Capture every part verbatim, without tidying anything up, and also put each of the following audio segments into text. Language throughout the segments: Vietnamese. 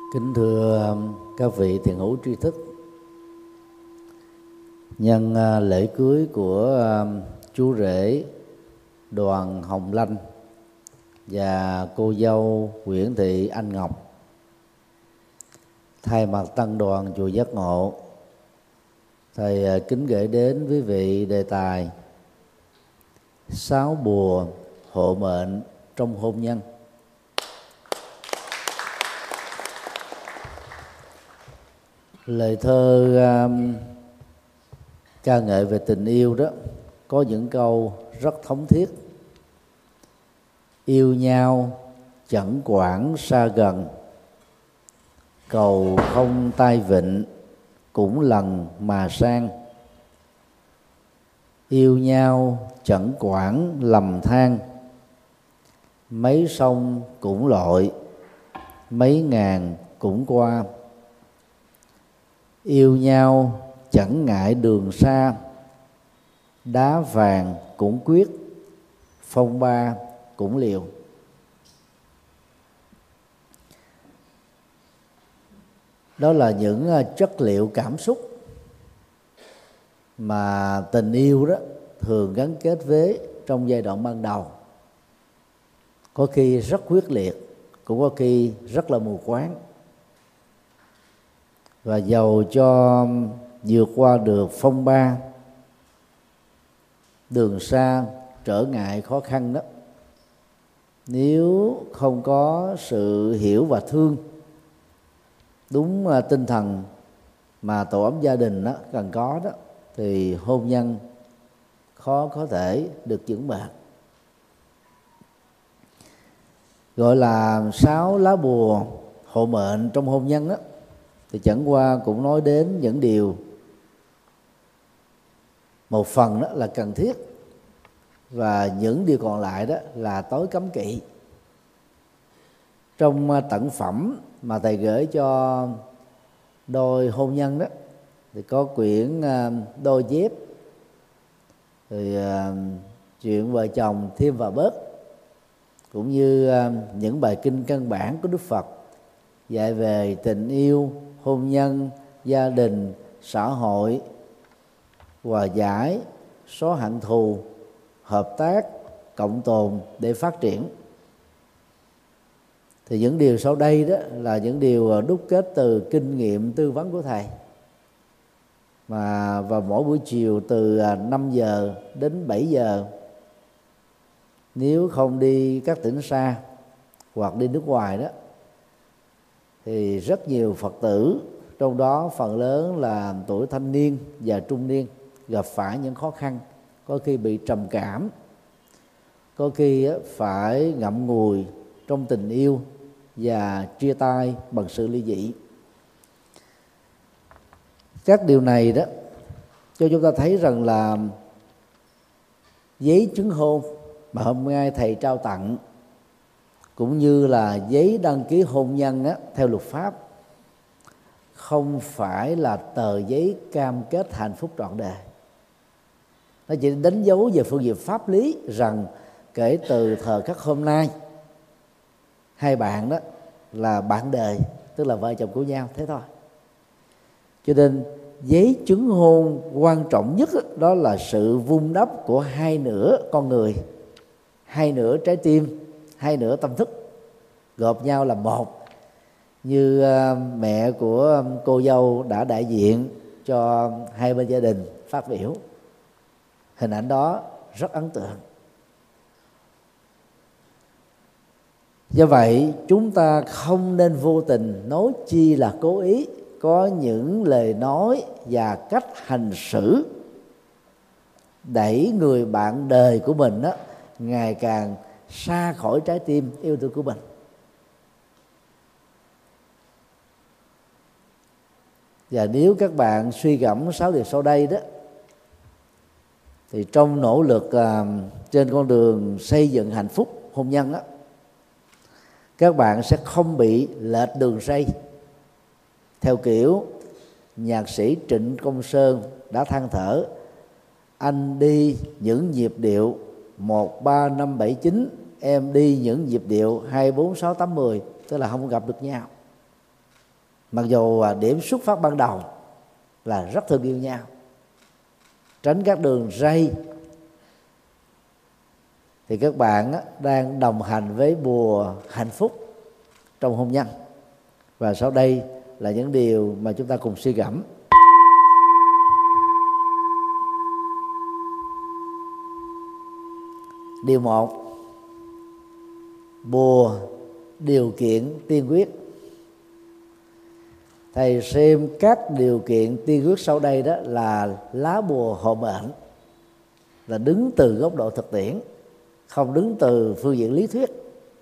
Kính thưa các vị thiền hữu tri thức, nhân lễ cưới của chú rể Đoàn Hồng Lanh và cô dâu Nguyễn Thị Anh Ngọc, thay mặt tăng đoàn chùa Giác Ngộ, thầy kính gửi đến quý vị đề tài sáu bùa hộ mệnh trong hôn nhân. Lời thơ um, ca ngợi về tình yêu đó có những câu rất thống thiết. Yêu nhau chẳng quản xa gần, cầu không tai vịnh cũng lần mà sang. Yêu nhau chẳng quản lầm than, mấy sông cũng lội, mấy ngàn cũng qua. Yêu nhau chẳng ngại đường xa, đá vàng cũng quyết, phong ba cũng liều. Đó là những chất liệu cảm xúc mà tình yêu đó thường gắn kết với trong giai đoạn ban đầu. Có khi rất quyết liệt, cũng có khi rất là mù quáng. Và dầu cho vượt qua được phong ba, đường xa, trở ngại khó khăn đó, nếu không có sự hiểu và thương đúng tinh thần mà tổ ấm gia đình đó cần có đó, thì hôn nhân khó có thể được vững bền. Gọi là sáu lá bùa hộ mệnh trong hôn nhân đó, thì chẳng qua cũng nói đến những điều một phần đó là cần thiết, và những điều còn lại đó là tối cấm kỵ. Trong tặng phẩm mà thầy gửi cho đôi hôn nhân đó thì có quyển đôi dép, thì chuyện vợ chồng thêm và bớt, cũng như những bài kinh căn bản của Đức Phật dạy về tình yêu, hôn nhân, gia đình, xã hội, hòa giải, xóa hận thù, hợp tác, cộng tồn để phát triển. Thì những điều sau đây đó là những điều đúc kết từ kinh nghiệm tư vấn của thầy, mà vào mỗi buổi chiều từ năm giờ đến bảy giờ, nếu không đi các tỉnh xa hoặc đi nước ngoài đó, thì rất nhiều Phật tử, trong đó phần lớn là tuổi thanh niên và trung niên, gặp phải những khó khăn, có khi bị trầm cảm, có khi phải ngậm ngùi trong tình yêu và chia tay bằng sự ly dị. Các điều này đó cho chúng ta thấy rằng là giấy chứng hôn mà hôm nay thầy trao tặng, cũng như là giấy đăng ký hôn nhân á, theo luật pháp, không phải là tờ giấy cam kết hạnh phúc trọn đời. Nó chỉ đánh dấu về phương diện pháp lý rằng kể từ thời khắc hôm nay, hai bạn đó là bạn đời, tức là vợ chồng của nhau, thế thôi. Cho nên giấy chứng hôn quan trọng nhất đó là sự vun đắp của hai nửa con người, hai nửa trái tim, hai nửa tâm thức, gộp nhau là một. Như mẹ của cô dâu đã đại diện cho hai bên gia đình phát biểu, hình ảnh đó rất ấn tượng. Do vậy chúng ta không nên vô tình, nói chi là cố ý, có những lời nói và cách hành xử đẩy người bạn đời của mình đó ngày càng xa khỏi trái tim yêu thương của mình. Và nếu các bạn suy gẫm sáu điều sau đây đó, thì trong nỗ lực uh, trên con đường xây dựng hạnh phúc hôn nhân đó, các bạn sẽ không bị lệch đường ray theo kiểu nhạc sĩ Trịnh Công Sơn đã than thở: anh đi những nhịp điệu một ba năm bảy chín, em đi những nhịp điệu hai bốn sáu tám mười, tức là không gặp được nhau. mặc dù điểm xuất phát ban đầu là rất thương yêu nhau, tránh các đường ray, thì các bạn đang đồng hành với bùa hạnh phúc trong hôn nhân. Và sau đây là những điều mà chúng ta cùng suy gẫm. Điều một, bùa điều kiện tiên quyết. Thầy xem các điều kiện tiên quyết sau đây đó là lá bùa hộ mệnh, là đứng từ góc độ thực tiễn, không đứng từ phương diện lý thuyết.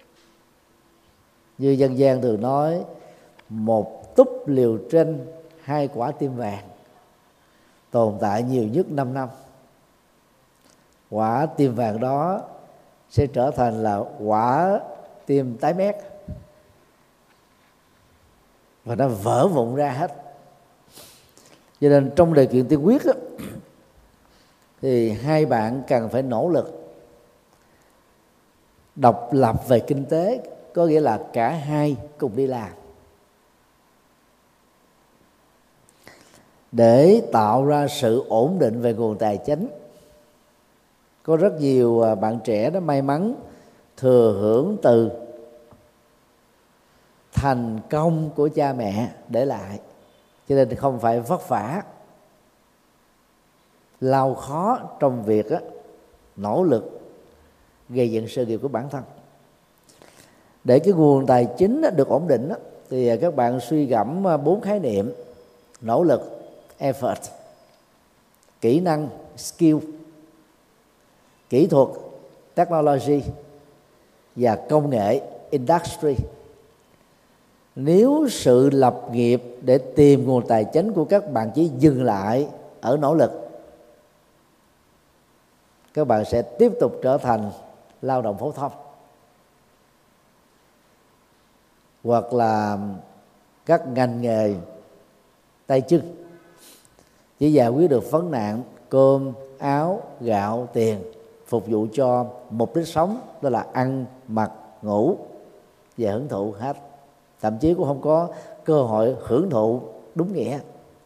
Như dân gian thường nói, một túp liều tranh, hai quả tim vàng, tồn tại nhiều nhất năm năm. Quả tim vàng đó sẽ trở thành là quả tim tái mét, và nó vỡ vụn ra hết. Cho nên trong điều kiện tiên quyết đó, thì hai bạn cần phải nỗ lực độc lập về kinh tế, có nghĩa là cả hai cùng đi làm để tạo ra sự ổn định về nguồn tài chính. Có rất nhiều bạn trẻ đó may mắn thừa hưởng từ thành công của cha mẹ để lại, cho nên không phải vất vả lao khó trong việc á, nỗ lực gây dựng sự nghiệp của bản thân. Để cái nguồn tài chính được ổn định á, thì các bạn suy gẫm bốn khái niệm: nỗ lực effort, kỹ năng skill, kỹ thuật technology và công nghệ industry. Nếu sự lập nghiệp để tìm nguồn tài chính của các bạn chỉ dừng lại ở nỗ lực, các bạn sẽ tiếp tục trở thành lao động phổ thông, hoặc là các ngành nghề tay chân chỉ giải quyết được vấn nạn cơm, áo, gạo, tiền, phục vụ cho mục đích sống, đó là ăn, mặc, ngủ và hưởng thụ hết. Thậm chí cũng không có cơ hội hưởng thụ đúng nghĩa.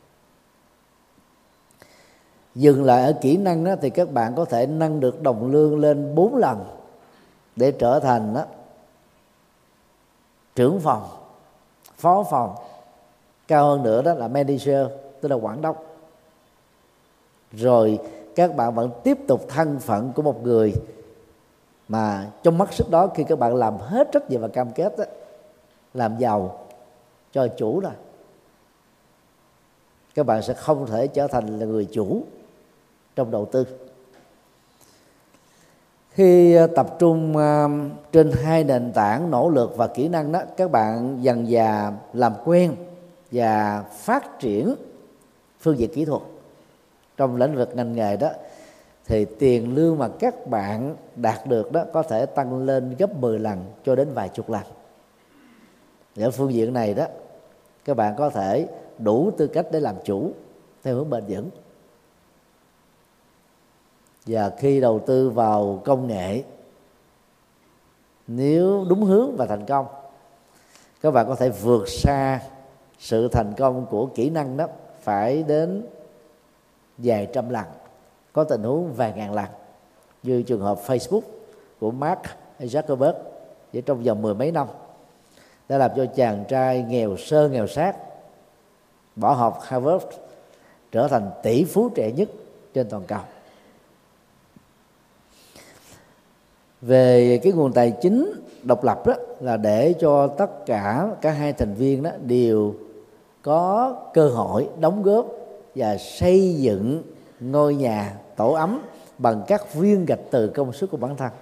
Dừng lại ở kỹ năng đó, thì các bạn có thể nâng được đồng lương lên bốn lần để trở thành đó, trưởng phòng, phó phòng, cao hơn nữa đó là manager, tức là quản đốc. Rồi các bạn vẫn tiếp tục thân phận của một người mà trong mắt sức đó, khi các bạn làm hết trách nhiệm và cam kết đó, làm giàu cho chủ rồi, các bạn sẽ không thể trở thành là người chủ trong đầu tư. Khi tập trung trên hai nền tảng nỗ lực và kỹ năng đó, các bạn dần dà làm quen và phát triển phương diện kỹ thuật trong lĩnh vực ngành nghề đó, thì tiền lương mà các bạn đạt được đó có thể tăng lên gấp mười lần cho đến vài chục lần. Ở phương diện này đó, các bạn có thể đủ tư cách để làm chủ theo hướng bền vững. Và khi đầu tư vào công nghệ, nếu đúng hướng và thành công, các bạn có thể vượt xa sự thành công của kỹ năng đó phải đến vài trăm lần, có tình huống vài ngàn lần, như trường hợp Facebook của Mark Zuckerberg, chỉ trong vòng mười mấy năm đã làm cho chàng trai nghèo sơ nghèo sát bỏ học Harvard trở thành tỷ phú trẻ nhất trên toàn cầu. Về cái nguồn tài chính độc lập đó, là để cho tất cả cả hai thành viên đó đều có cơ hội đóng góp và xây dựng ngôi nhà tổ ấm bằng các viên gạch từ công sức của bản thân.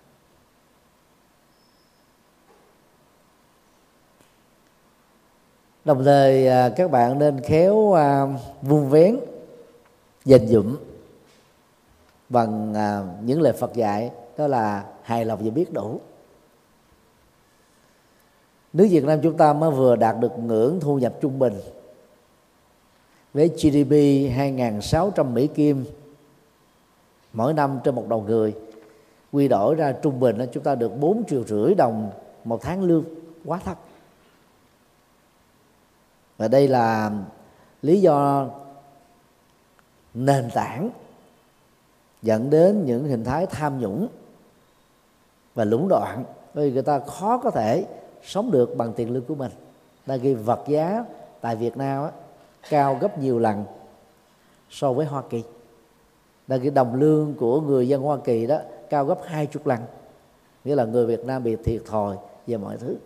Đồng thời các bạn nên khéo vun vén, dành dụm bằng những lời Phật dạy, đó là hài lòng và biết đủ. Nước Việt Nam chúng ta mới vừa đạt được ngưỡng thu nhập trung bình với giê đê pê hai nghìn sáu trăm Mỹ Kim mỗi năm trên một đầu người, quy đổi ra trung bình chúng ta được bốn triệu rưỡi đồng một tháng lương, quá thấp. Và đây là lý do nền tảng dẫn đến những hình thái tham nhũng và lũng đoạn, bởi vì người ta khó có thể sống được bằng tiền lương của mình. Đang khi vật giá tại Việt Nam á, cao gấp nhiều lần so với Hoa Kỳ. Đang khi đồng lương của người dân Hoa Kỳ đó cao gấp hai chục lần, nghĩa là người Việt Nam bị thiệt thòi về mọi thứ.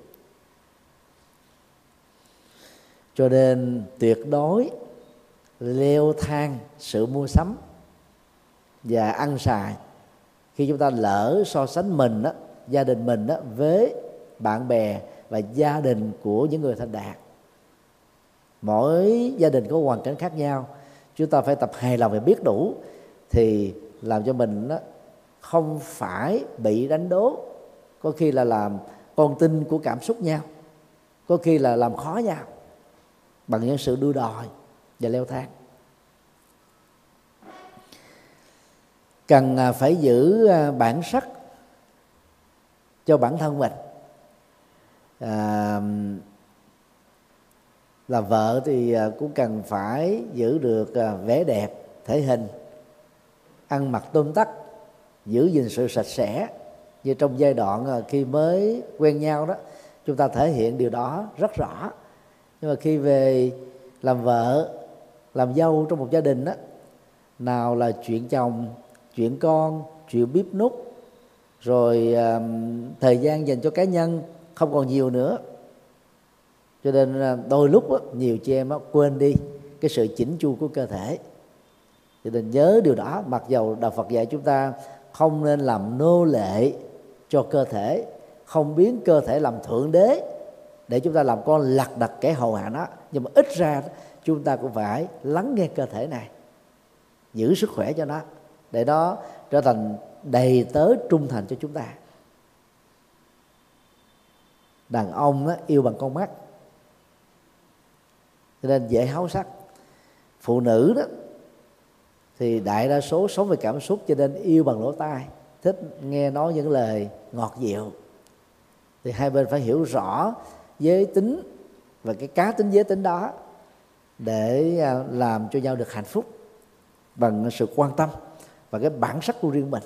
Cho nên tuyệt đối leo thang sự mua sắm và ăn xài khi chúng ta lỡ so sánh mình đó, gia đình mình đó, với bạn bè và gia đình của những người thành đạt. Mỗi gia đình có hoàn cảnh khác nhau, chúng ta phải tập hài lòng và biết đủ, thì làm cho mình đó không phải bị đánh đố, có khi là làm con tin của cảm xúc nhau, có khi là làm khó nhau bằng những sự đua đòi và leo thang. Cần phải giữ bản sắc cho bản thân mình. À, là vợ thì cũng cần phải giữ được vẻ đẹp, thể hình, ăn mặc tươm tất, giữ gìn sự sạch sẽ. Như trong giai đoạn khi mới quen nhau đó, chúng ta thể hiện điều đó rất rõ. Nhưng mà khi về làm vợ, làm dâu trong một gia đình đó, nào là chuyện chồng, chuyện con, chuyện bếp núc, rồi uh, thời gian dành cho cá nhân không còn nhiều nữa. Cho nên uh, đôi lúc uh, nhiều chị em uh, quên đi cái sự chỉnh chu của cơ thể. Cho nên nhớ điều đó, mặc dầu Đạo Phật dạy chúng ta không nên làm nô lệ cho cơ thể, không biến cơ thể làm thượng đế để chúng ta làm con lặt đặt kẻ hầu hạ nó. Nhưng mà ít ra chúng ta cũng phải lắng nghe cơ thể này, giữ sức khỏe cho nó, để nó trở thành đầy tớ trung thành cho chúng ta. Đàn ông đó, yêu bằng con mắt, cho nên dễ háo sắc. Phụ nữ đó thì đại đa số sống về cảm xúc, cho nên yêu bằng lỗ tai, thích nghe nói những lời ngọt dịu. Thì hai bên phải hiểu rõ giới tính và cái cá tính giới tính đó để làm cho nhau được hạnh phúc bằng sự quan tâm và cái bản sắc của riêng mình.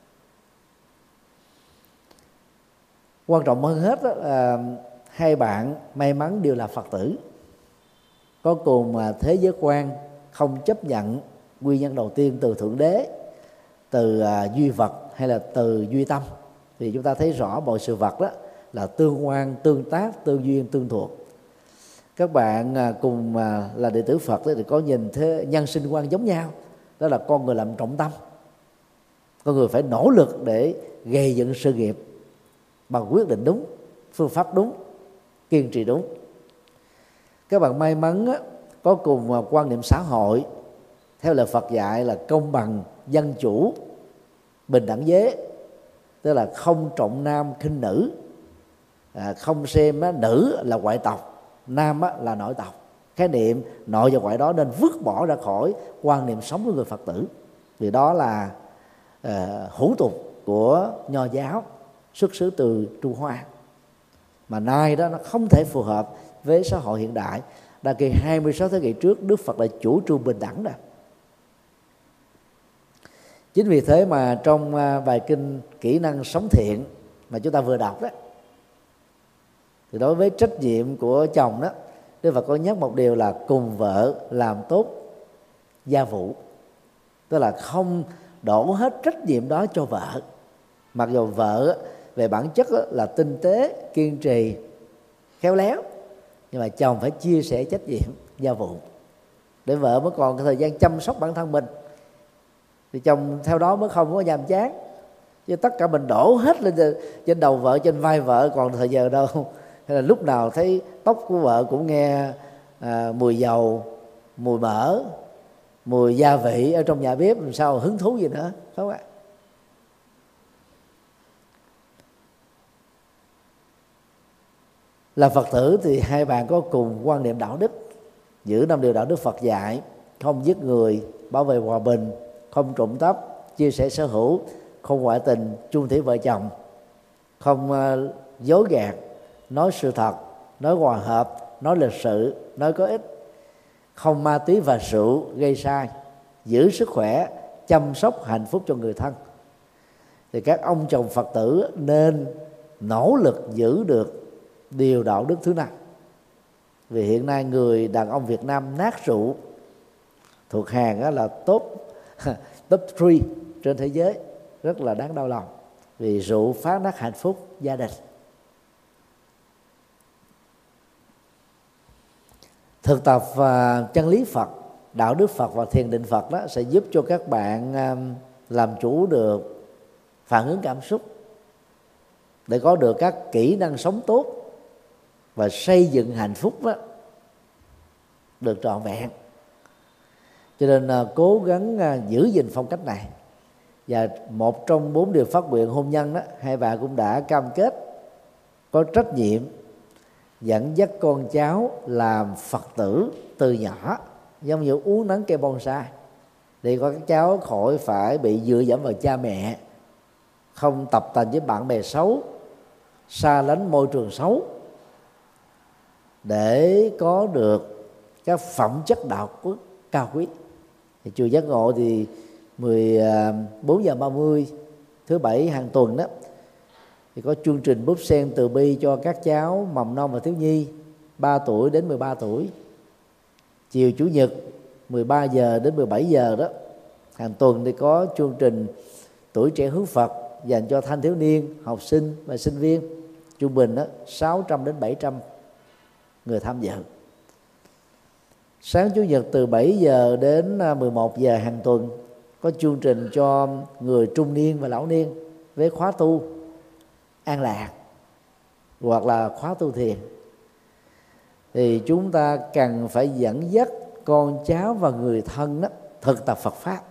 Quan trọng hơn hết là hai bạn may mắn đều là Phật tử, có cùng thế giới quan, không chấp nhận nguyên nhân đầu tiên từ thượng đế, từ duy vật hay là từ duy tâm. Thì chúng ta thấy rõ mọi sự vật đó là tương quan, tương tác, tương duyên, tương thuộc. Các bạn cùng là đệ tử Phật thì có nhìn thế nhân sinh quan giống nhau, đó là con người làm trọng tâm. Con người phải nỗ lực để gây dựng sự nghiệp bằng quyết định đúng, phương pháp đúng, kiên trì đúng. Các bạn may mắn á, có cùng quan niệm xã hội theo lời Phật dạy là công bằng, dân chủ, bình đẳng giới, tức là không trọng nam khinh nữ, à, không xem á, nữ là ngoại tộc, nam á, là nội tộc. Khái niệm nội và ngoại đó nên vứt bỏ ra khỏi quan niệm sống của người Phật tử, vì đó là uh, hủ tục của Nho giáo xuất xứ từ Trung Hoa, mà nay đó nó không thể phù hợp với xã hội hiện đại. Đã kỳ hai mươi sáu thế kỷ trước, Đức Phật đã chủ trương bình đẳng đó. Chính vì thế mà trong bài kinh Kỹ năng sống thiện mà chúng ta vừa đọc đó, thì đối với trách nhiệm của chồng đó, Đức Phật có nhắc một điều là cùng vợ làm tốt gia vụ, tức là không đổ hết trách nhiệm đó cho vợ. Mặc dù vợ về bản chất là tinh tế, kiên trì, khéo léo, nhưng mà chồng phải chia sẻ trách nhiệm gia vụ để vợ mới còn cái thời gian chăm sóc bản thân mình, thì chồng theo đó mới không có nhàm chán. Chứ tất cả mình đổ hết lên trên đầu vợ, trên vai vợ, còn thời giờ đâu. Hay là lúc nào thấy tóc của vợ cũng nghe à, mùi dầu, mùi mỡ, mùi gia vị ở trong nhà bếp, làm sao hứng thú gì nữa, phải không ạ? Là Phật tử thì hai bạn có cùng quan niệm đạo đức, giữ năm điều đạo đức Phật dạy: không giết người, bảo vệ hòa bình, không trộm cắp, chia sẻ sở hữu, không ngoại tình, chung thủy vợ chồng, không uh, dối gạt, nói sự thật, nói hòa hợp, nói lịch sự, nói có ích, không ma túy và rượu gây sai, giữ sức khỏe, chăm sóc hạnh phúc cho người thân, thì các ông chồng Phật tử nên nỗ lực giữ được điều đạo đức thứ năm. Vì hiện nay người đàn ông Việt Nam nát rượu thuộc hàng là top top ba trên thế giới, rất là đáng đau lòng, vì rượu phá nát hạnh phúc gia đình. Thực tập và chân lý Phật, đạo đức Phật và thiền định Phật đó sẽ giúp cho các bạn làm chủ được phản ứng cảm xúc, để có được các kỹ năng sống tốt và xây dựng hạnh phúc đó được trọn vẹn. Cho nên cố gắng giữ gìn phong cách này. Và một trong bốn điều phát nguyện hôn nhân đó, hai bạn cũng đã cam kết có trách nhiệm dẫn dắt con cháu làm Phật tử từ nhỏ, giống như uống nắng cây bonsai, để có các cháu khỏi phải bị dựa dẫm vào cha mẹ, không tập tành với bạn bè xấu, xa lánh môi trường xấu, để có được các phẩm chất đạo đức cao quý. Thì chùa Giác Ngộ thì mười bốn giờ ba mươi thứ bảy hàng tuần đó thì có chương trình búp sen từ bi cho các cháu mầm non và thiếu nhi ba tuổi đến mười ba tuổi. Chiều chủ nhật mười ba giờ đến mười bảy giờ đó hàng tuần thì có chương trình tuổi trẻ hướng Phật dành cho thanh thiếu niên, học sinh và sinh viên, trung bình đó sáu trăm đến bảy trăm người tham dự. Sáng chủ nhật từ bảy giờ đến mười một giờ hàng tuần có chương trình cho người trung niên và lão niên với khóa tu an lạc hoặc là khóa tu thiền. Thì chúng ta cần phải dẫn dắt con cháu và người thân đó thực tập Phật pháp,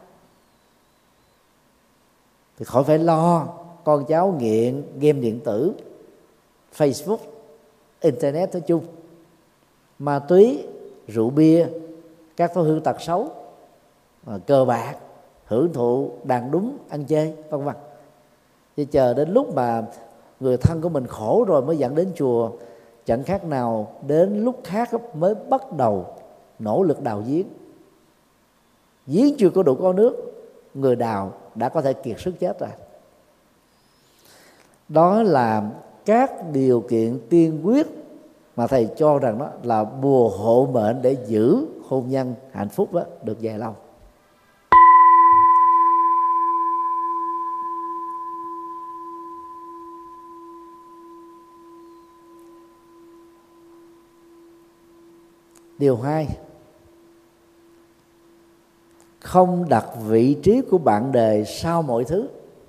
thì khỏi phải lo con cháu nghiện game điện tử, Facebook, Internet nói chung, ma túy, rượu bia, các thói hư tật xấu, cờ bạc, hưởng thụ, đàn đúng, ăn chơi, vân vân. Chứ chờ đến lúc mà người thân của mình khổ rồi mới dẫn đến chùa, chẳng khác nào đến lúc khác mới bắt đầu nỗ lực đào giếng. Giếng chưa có đủ có nước, người đào đã có thể kiệt sức chết rồi. Đó là các điều kiện tiên quyết mà thầy cho rằng đó là bùa hộ mệnh để giữ hôn nhân hạnh phúc đó được dài lâu. Điều hai, không đặt vị trí của bạn đời sau mọi thứ.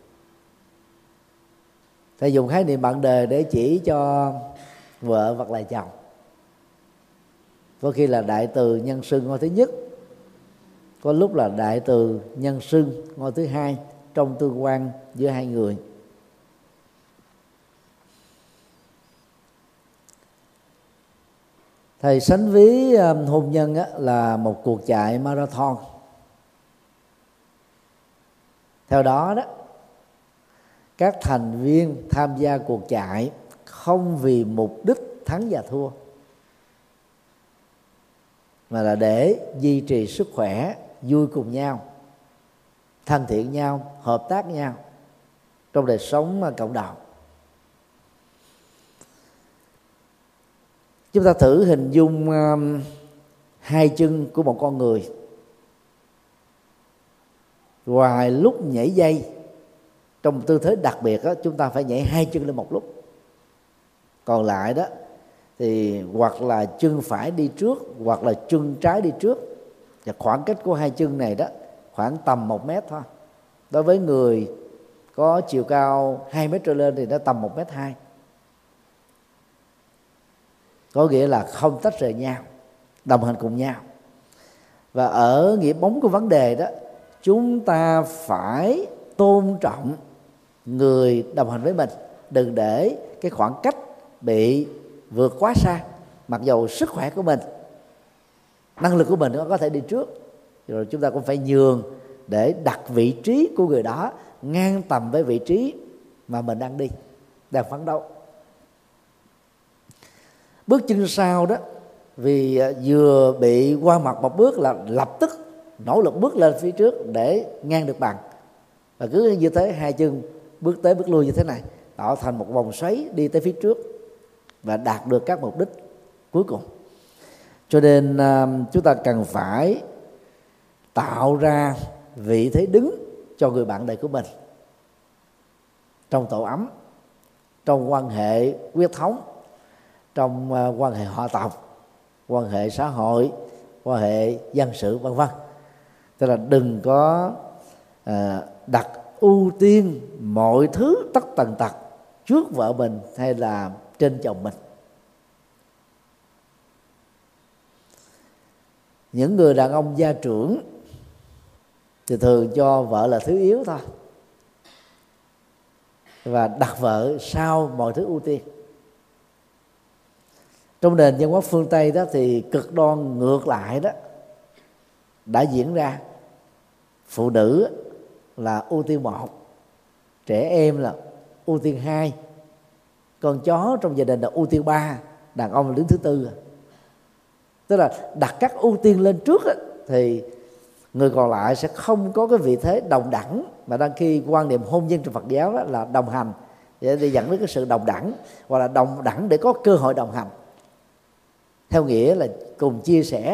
Thầy dùng khái niệm bạn đời để chỉ cho vợ hoặc là chồng. Có khi là đại từ nhân xưng ngôi thứ nhất, có lúc là đại từ nhân xưng ngôi thứ hai trong tương quan giữa hai người. Thầy sánh ví hôn nhân là một cuộc chạy marathon. Theo đó đó, các thành viên tham gia cuộc chạy không vì mục đích thắng và thua, mà là để duy trì sức khỏe, vui cùng nhau, thân thiện nhau, hợp tác nhau trong đời sống cộng đồng. Chúng ta thử hình dung um, hai chân của một con người. Ngoài lúc nhảy dây trong tư thế đặc biệt đó, chúng ta phải nhảy hai chân lên một lúc. Còn lại đó thì hoặc là chân phải đi trước hoặc là chân trái đi trước. Và khoảng cách của hai chân này đó khoảng tầm một mét thôi. Đối với người có chiều cao hai mét trở lên thì nó tầm một mét hai. Có nghĩa là không tách rời nhau, đồng hành cùng nhau. Và ở nghĩa bóng của vấn đề đó, chúng ta phải tôn trọng người đồng hành với mình, đừng để cái khoảng cách bị vượt quá xa. Mặc dù sức khỏe của mình, năng lực của mình nó có thể đi trước, rồi chúng ta cũng phải nhường để đặt vị trí của người đó ngang tầm với vị trí mà mình đang đi, đang phấn đấu. Bước chân sau đó vì vừa bị qua mặt một bước là lập tức nỗ lực bước lên phía trước để ngang được bằng, và cứ như thế hai chân bước tới bước lui như thế này tạo thành một vòng xoáy đi tới phía trước và đạt được các mục đích cuối cùng. Cho nên chúng ta cần phải tạo ra vị thế đứng cho người bạn đời của mình trong tổ ấm, trong quan hệ huyết thống, trong quan hệ họ tộc, quan hệ xã hội, quan hệ dân sự, vân vân. Tức là đừng có à, đặt ưu tiên mọi thứ tất tần tật trước vợ mình hay là trên chồng mình. Những người đàn ông gia trưởng thì thường cho vợ là thứ yếu thôi, và đặt vợ sau mọi thứ ưu tiên. Trong nền văn hóa phương Tây đó thì cực đoan ngược lại đó đã diễn ra. Phụ nữ là ưu tiên một, trẻ em là ưu tiên hai, con chó trong gia đình là ưu tiên ba, đàn ông là đứng thứ tư. Tức là đặt các ưu tiên lên trước đó, thì người còn lại sẽ không có cái vị thế đồng đẳng, mà đang khi quan niệm hôn nhân trong Phật giáo đó là đồng hành để dẫn đến cái sự đồng đẳng, hoặc là đồng đẳng để có cơ hội đồng hành, theo nghĩa là cùng chia sẻ,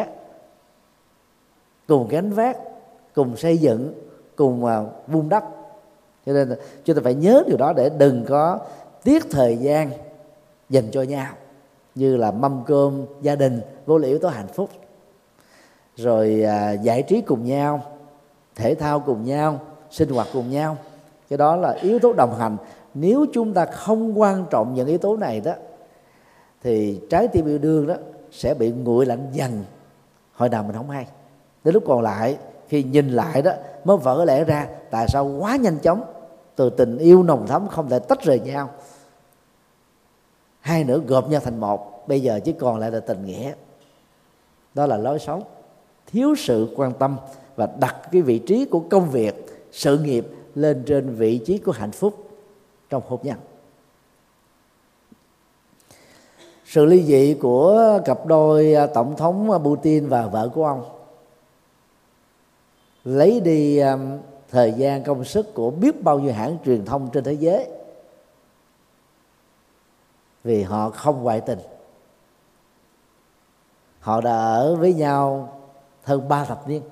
cùng gánh vác, cùng xây dựng, cùng vun đắp. Cho nên chúng ta phải nhớ điều đó để đừng có tiếc thời gian dành cho nhau, như là mâm cơm gia đình vốn là yếu tố hạnh phúc, rồi à, giải trí cùng nhau, thể thao cùng nhau, sinh hoạt cùng nhau. Cái đó là yếu tố đồng hành. Nếu chúng ta không quan trọng những yếu tố này đó, thì trái tim yêu đương đó sẽ bị nguội lạnh dần, hồi nào mình không hay. Đến lúc còn lại, khi nhìn lại đó mới vỡ lẽ ra tại sao quá nhanh chóng từ tình yêu nồng thắm không thể tách rời nhau, hai nữa gộp nhau thành một, bây giờ chỉ còn lại là tình nghĩa. Đó là lối sống thiếu sự quan tâm và đặt cái vị trí của công việc, sự nghiệp lên trên vị trí của hạnh phúc trong hôn nhân. Sự ly dị của cặp đôi tổng thống Putin và vợ của ông lấy đi thời gian công sức của biết bao nhiêu hãng truyền thông trên thế giới, vì họ không ngoại tình. Họ đã ở với nhau hơn ba thập niên,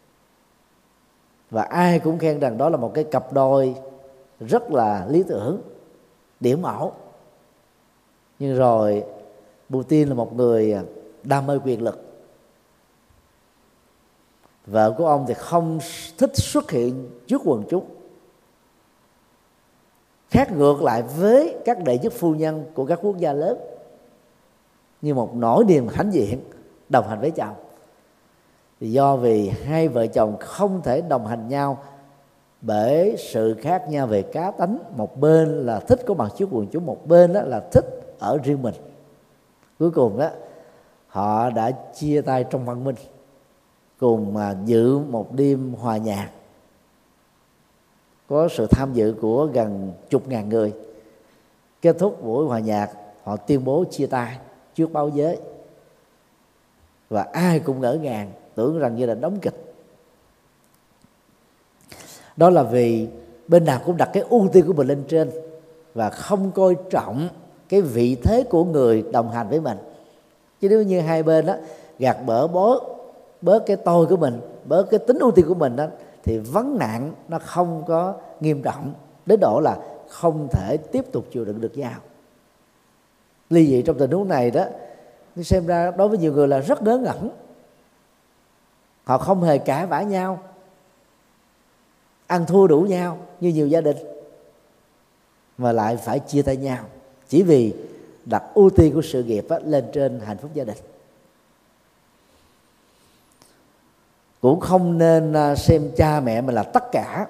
và ai cũng khen rằng đó là một cái cặp đôi rất là lý tưởng, điểm mẫu. Nhưng rồi Putin là một người đam mê quyền lực. Vợ của ông thì không thích xuất hiện trước quần chúng, khác ngược lại với các đệ nhất phu nhân của các quốc gia lớn, như một nỗi niềm hãnh diện đồng hành với chồng. Thì do vì hai vợ chồng không thể đồng hành nhau bởi sự khác nhau về cá tánh, một bên là thích có mặt trước quần chúng, một bên đó là thích ở riêng mình. Cuối cùng đó họ đã chia tay trong văn minh, cùng mà dự một đêm hòa nhạc có sự tham dự của gần chục ngàn người. Kết thúc buổi hòa nhạc, họ tuyên bố chia tay trước báo giới, và ai cũng ngỡ ngàng, tưởng rằng như là đóng kịch. Đó là vì bên nào cũng đặt cái ưu tiên của mình lên trên và không coi trọng cái vị thế của người đồng hành với mình. Chứ nếu như hai bên đó gạt bỡ bó bớt cái tôi của mình, bớt cái tính ưu tiên của mình đó, thì vấn nạn nó không có nghiêm trọng đến độ là không thể tiếp tục chịu đựng được nhau. Ly dị trong tình huống này đó, xem ra đối với nhiều người là rất ngớ ngẩn. Họ không hề cãi vã nhau, ăn thua đủ nhau như nhiều gia đình, mà lại phải chia tay nhau chỉ vì đặt ưu tiên của sự nghiệp lên trên hạnh phúc gia đình. Cũng không nên xem cha mẹ mình là tất cả.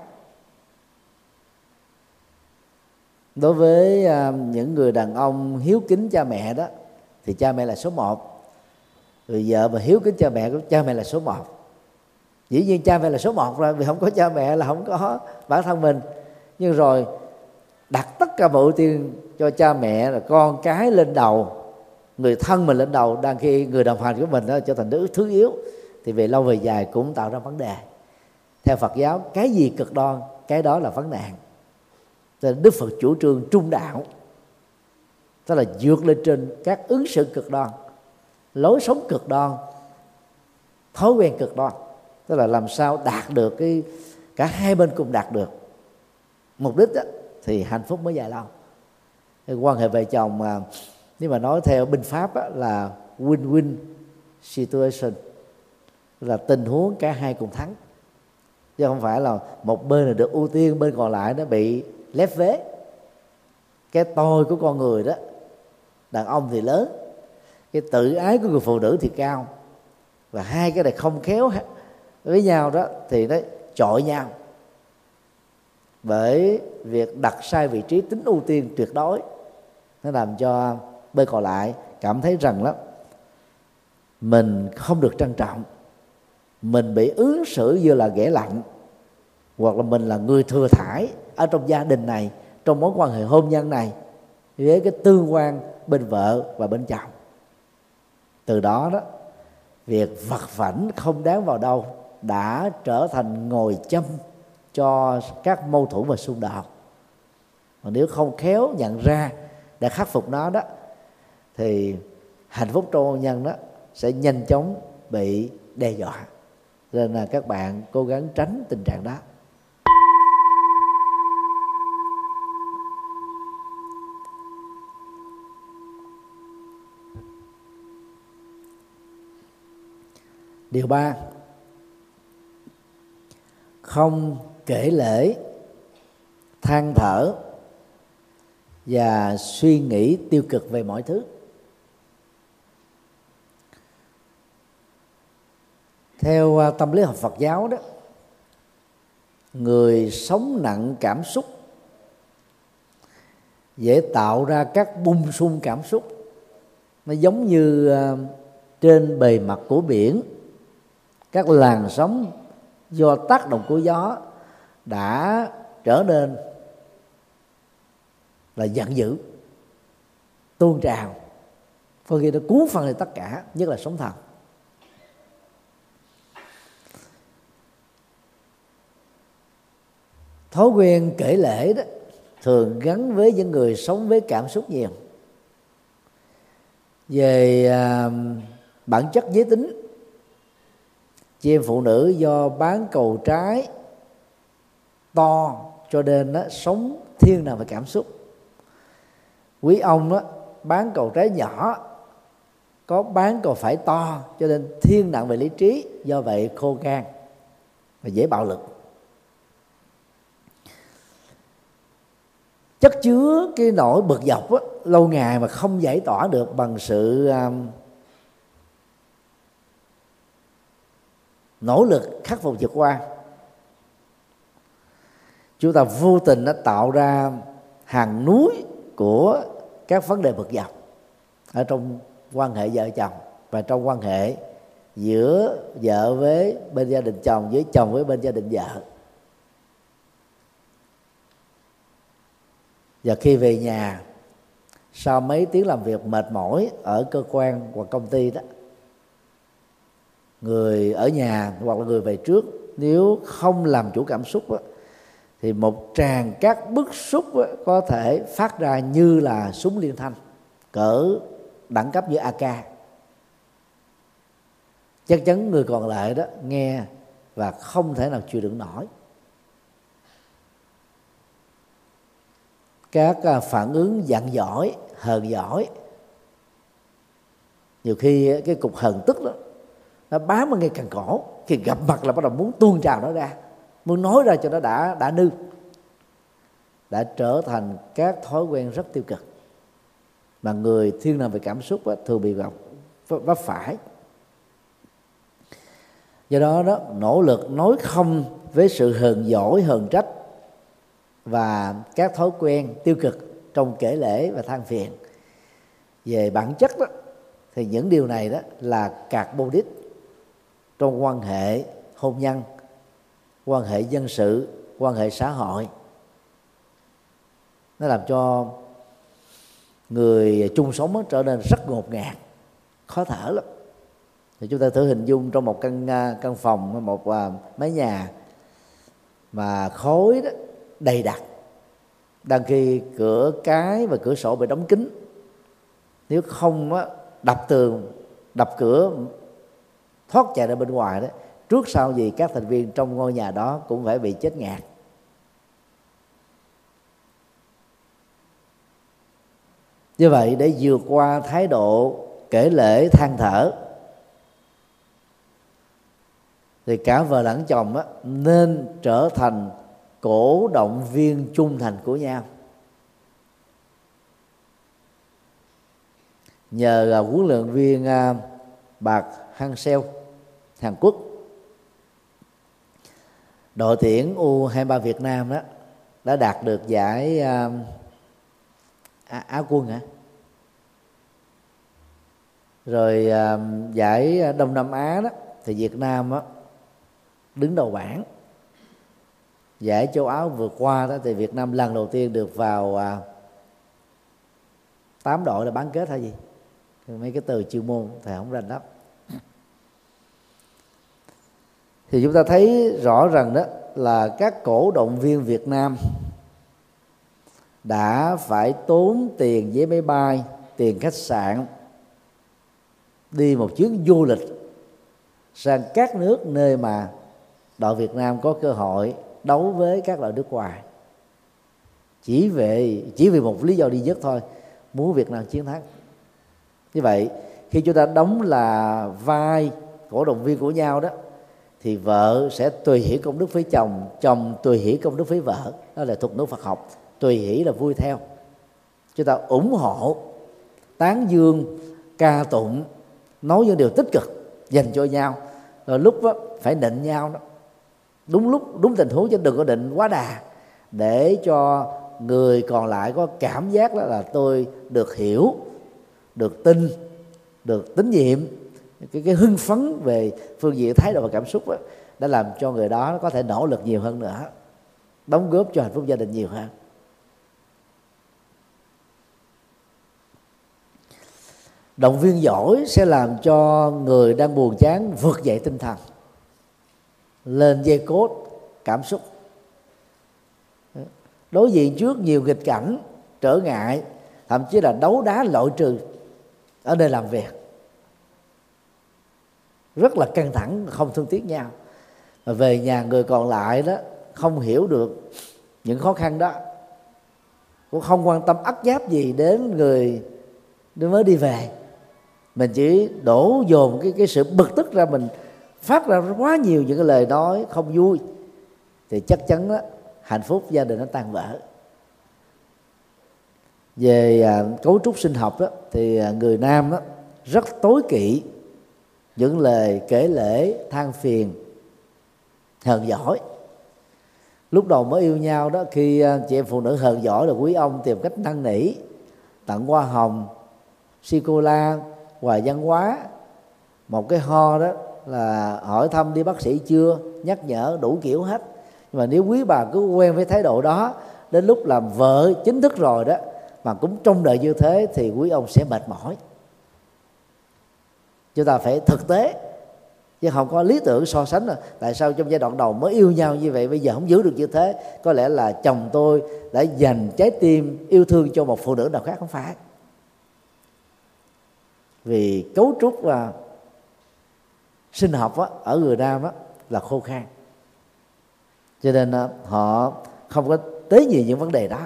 Đối với những người đàn ông hiếu kính cha mẹ đó, thì cha mẹ là số một. Người vợ mà hiếu kính cha mẹ, cha mẹ là số một. Dĩ nhiên cha mẹ là số một rồi, vì không có cha mẹ là không có bản thân mình. Nhưng rồi đặt tất cả mọi ưu tiên cho cha mẹ là con cái lên đầu, người thân mình lên đầu, đang khi người đồng hành của mình đó trở thành đứa thứ yếu, thì về lâu về dài cũng tạo ra vấn đề. Theo Phật giáo, cái gì cực đoan cái đó là vấn nạn. Nên Đức Phật chủ trương trung đạo, tức là vượt lên trên các ứng xử cực đoan, lối sống cực đoan, thói quen cực đoan, tức là làm sao đạt được cái cả hai bên cùng đạt được mục đích đó, thì hạnh phúc mới dài lâu. Cái quan hệ vợ chồng mà nếu mà nói theo binh pháp đó, là win-win situation, là tình huống cả hai cùng thắng, chứ không phải là một bên là được ưu tiên, bên còn lại nó bị lép vế. Cái tôi của con người đó, đàn ông thì lớn, cái tự ái của người phụ nữ thì cao, và hai cái này không khéo với nhau đó thì nó chọi nhau, bởi việc đặt sai vị trí tính ưu tiên tuyệt đối, nó làm cho bên còn lại cảm thấy rằng đó mình không được trân trọng, mình bị ứng xử như là ghẻ lạnh, hoặc là mình là người thừa thãi ở trong gia đình này, trong mối quan hệ hôn nhân này, với cái tương quan bên vợ và bên chồng. Từ đó đó, việc vật vãnh không đáng vào đâu đã trở thành ngồi châm cho các mâu thuẫn và xung đột. Mà nếu không khéo nhận ra để khắc phục nó đó, thì hạnh phúc trong hôn nhân đó sẽ nhanh chóng bị đe dọa. Nên là các bạn cố gắng tránh tình trạng đó. Điều ba, không kể lể, than thở và suy nghĩ tiêu cực về mọi thứ. Theo tâm lý học Phật giáo đó, người sống nặng cảm xúc dễ tạo ra các bung xung cảm xúc. Nó giống như trên bề mặt của biển, các làn sóng do tác động của gió đã trở nên là giận dữ, tuôn trào, có khi nó cuốn phăng lên tất cả, nhất là sóng thần. Thói quen kể lể đó thường gắn với những người sống với cảm xúc nhiều. Về à, bản chất giới tính, chị em phụ nữ do bán cầu trái to cho nên nó sống thiên nặng về cảm xúc. Quý ông đó bán cầu trái nhỏ, có bán cầu phải to cho nên thiên nặng về lý trí, do vậy khô khan và dễ bạo lực. Chất chứa cái nỗi bực dọc á, lâu ngày mà không giải tỏa được bằng sự um, nỗ lực khắc phục vượt qua, chúng ta vô tình đã tạo ra hàng núi của các vấn đề bực dọc ở trong quan hệ vợ chồng, và trong quan hệ giữa vợ với bên gia đình chồng, với chồng với bên gia đình vợ. Và khi về nhà sau mấy tiếng làm việc mệt mỏi ở cơ quan hoặc công ty đó, người ở nhà hoặc là người về trước nếu không làm chủ cảm xúc đó, thì một tràng các bức xúc đó có thể phát ra như là súng liên thanh cỡ đẳng cấp như a ca. Chắc chắn người còn lại đó nghe và không thể nào chịu đựng nổi. Các phản ứng giận dỗi, hờn dỗi, nhiều khi cái cục hờn tức đó nó bám vào ngay cẳng cổ, khi gặp mặt là bắt đầu muốn tuôn trào nó ra, muốn nói ra cho nó đã đã nư, đã trở thành các thói quen rất tiêu cực mà người thiên nặng về cảm xúc đó, thường bị gặp vấp phải. Do đó đó, nỗ lực nói không với sự hờn dỗi, hờn trách và các thói quen tiêu cực trong kể lể và than phiền, về bản chất đó, thì những điều này đó là carbonic trong quan hệ hôn nhân, quan hệ dân sự, quan hệ xã hội. Nó làm cho người chung sống trở nên rất ngột ngạt, khó thở lắm. Thì chúng ta thử hình dung trong một căn căn phòng, một mái nhà mà khói đó đầy đặc, đang khi cửa cái và cửa sổ bị đóng kín, nếu không á, đập tường, đập cửa, thoát chạy ra bên ngoài đó, trước sau gì các thành viên trong ngôi nhà đó cũng phải bị chết ngạt. Như vậy, để vượt qua thái độ kể lể than thở, thì cả vợ lẫn chồng á, nên trở thành cổ động viên trung thành của nhau. Nhờ uh, huấn luyện viên uh, Park Hang-seo Hàn Quốc, đội tuyển U hai mươi ba Việt Nam đó đã đạt được giải uh, Á, Á quân hả? Rồi uh, giải Đông Nam Á đó thì Việt Nam á, đứng đầu bảng. Giải châu Á vừa qua đó thì Việt Nam lần đầu tiên được vào à, tám đội là bán kết hay gì, mấy cái từ chuyên môn thầy không rành lắm. Thì chúng ta thấy rõ rằng đó là các cổ động viên Việt Nam đã phải tốn tiền vé máy bay, tiền khách sạn, đi một chuyến du lịch sang các nước nơi mà đội Việt Nam có cơ hội đấu với các đội nước ngoài, chỉ về chỉ vì một lý do duy nhất thôi, muốn Việt Nam chiến thắng. Như vậy, khi chúng ta đóng là vai cổ động viên của nhau đó, thì vợ sẽ tùy hỷ công đức với chồng, chồng tùy hỷ công đức với vợ. Đó là thuật ngữ Phật học, tùy hỷ là vui theo. Chúng ta ủng hộ, tán dương, ca tụng, nói những điều tích cực dành cho nhau. Rồi lúc đó phải nịnh nhau đó, đúng lúc đúng tình huống, chứ đừng có định quá đà, để cho người còn lại có cảm giác đó là tôi được hiểu, được tin, được tín nhiệm. Cái, cái hưng phấn về phương diện thái độ và cảm xúc đó, đã làm cho người đó có thể nỗ lực nhiều hơn nữa, đóng góp cho hạnh phúc gia đình nhiều hơn. Động viên giỏi sẽ làm cho người đang buồn chán vượt dậy tinh thần, lên dây cốt cảm xúc, đối diện trước nhiều nghịch cảnh, trở ngại, thậm chí là đấu đá loại trừ ở nơi làm việc, rất là căng thẳng, không thương tiếc nhau. Và về nhà người còn lại đó không hiểu được những khó khăn đó, cũng không quan tâm ắt giáp gì đến người mới đi về. Mình chỉ đổ dồn cái, cái sự bực tức ra, mình phát ra quá nhiều những cái lời nói không vui, thì chắc chắn đó, hạnh phúc gia đình nó tan vỡ. Về à, cấu trúc sinh học đó, thì à, người nam đó rất tối kỵ những lời kể lể, than phiền, hờn giỏi. Lúc đầu mới yêu nhau đó, khi à, chị em phụ nữ hờn giỏi là quý ông tìm cách năn nỉ, tặng hoa hồng, sô-cô-la, quà văn hóa. Một cái ho đó là hỏi thăm đi bác sĩ chưa, nhắc nhở đủ kiểu hết. Nhưng mà nếu quý bà cứ quen với thái độ đó, đến lúc làm vợ chính thức rồi đó mà cũng trông đợi như thế, thì quý ông sẽ mệt mỏi. Chúng ta phải thực tế, chứ không có lý tưởng so sánh là tại sao trong giai đoạn đầu mới yêu nhau như vậy bây giờ không giữ được như thế. Có lẽ là chồng tôi đã dành trái tim yêu thương cho một phụ nữ nào khác. Không phải, vì cấu trúc và sinh học á, ở người nam á, là khô khan, cho nên á, họ không có tế nhị những vấn đề đó.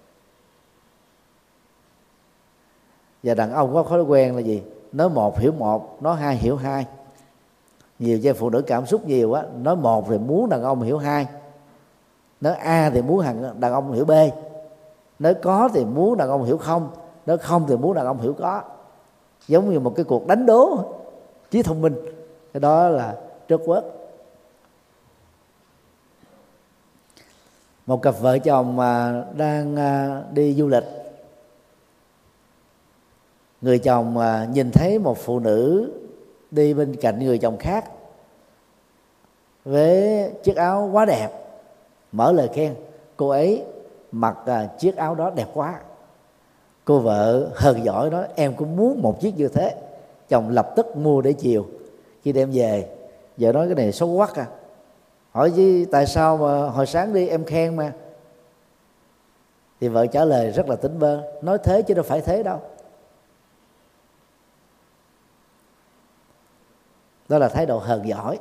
Và đàn ông có thói quen là gì? Nói một hiểu một, nói hai hiểu hai. Nhiều cho phụ nữ cảm xúc nhiều á, nói một thì muốn đàn ông hiểu hai, nói A thì muốn đàn ông hiểu B, nói có thì muốn đàn ông hiểu không, nói không thì muốn đàn ông hiểu có. Giống như một cái cuộc đánh đố trí thông minh. Cái đó là trớt quớt. Một cặp vợ chồng mà đang đi du lịch, người chồng nhìn thấy một phụ nữ đi bên cạnh người chồng khác với chiếc áo quá đẹp, mở lời khen cô ấy mặc chiếc áo đó đẹp quá. Cô vợ hờn giỏi đó, em cũng muốn một chiếc như thế. Chồng lập tức mua để chiều. Khi đem về, vợ nói cái này xấu quắc à. Hỏi chứ tại sao mà hồi sáng đi em khen mà. Thì vợ trả lời rất là tỉnh bơ, nói thế chứ đâu phải thế đâu. Đó là thái độ hờn giỏi,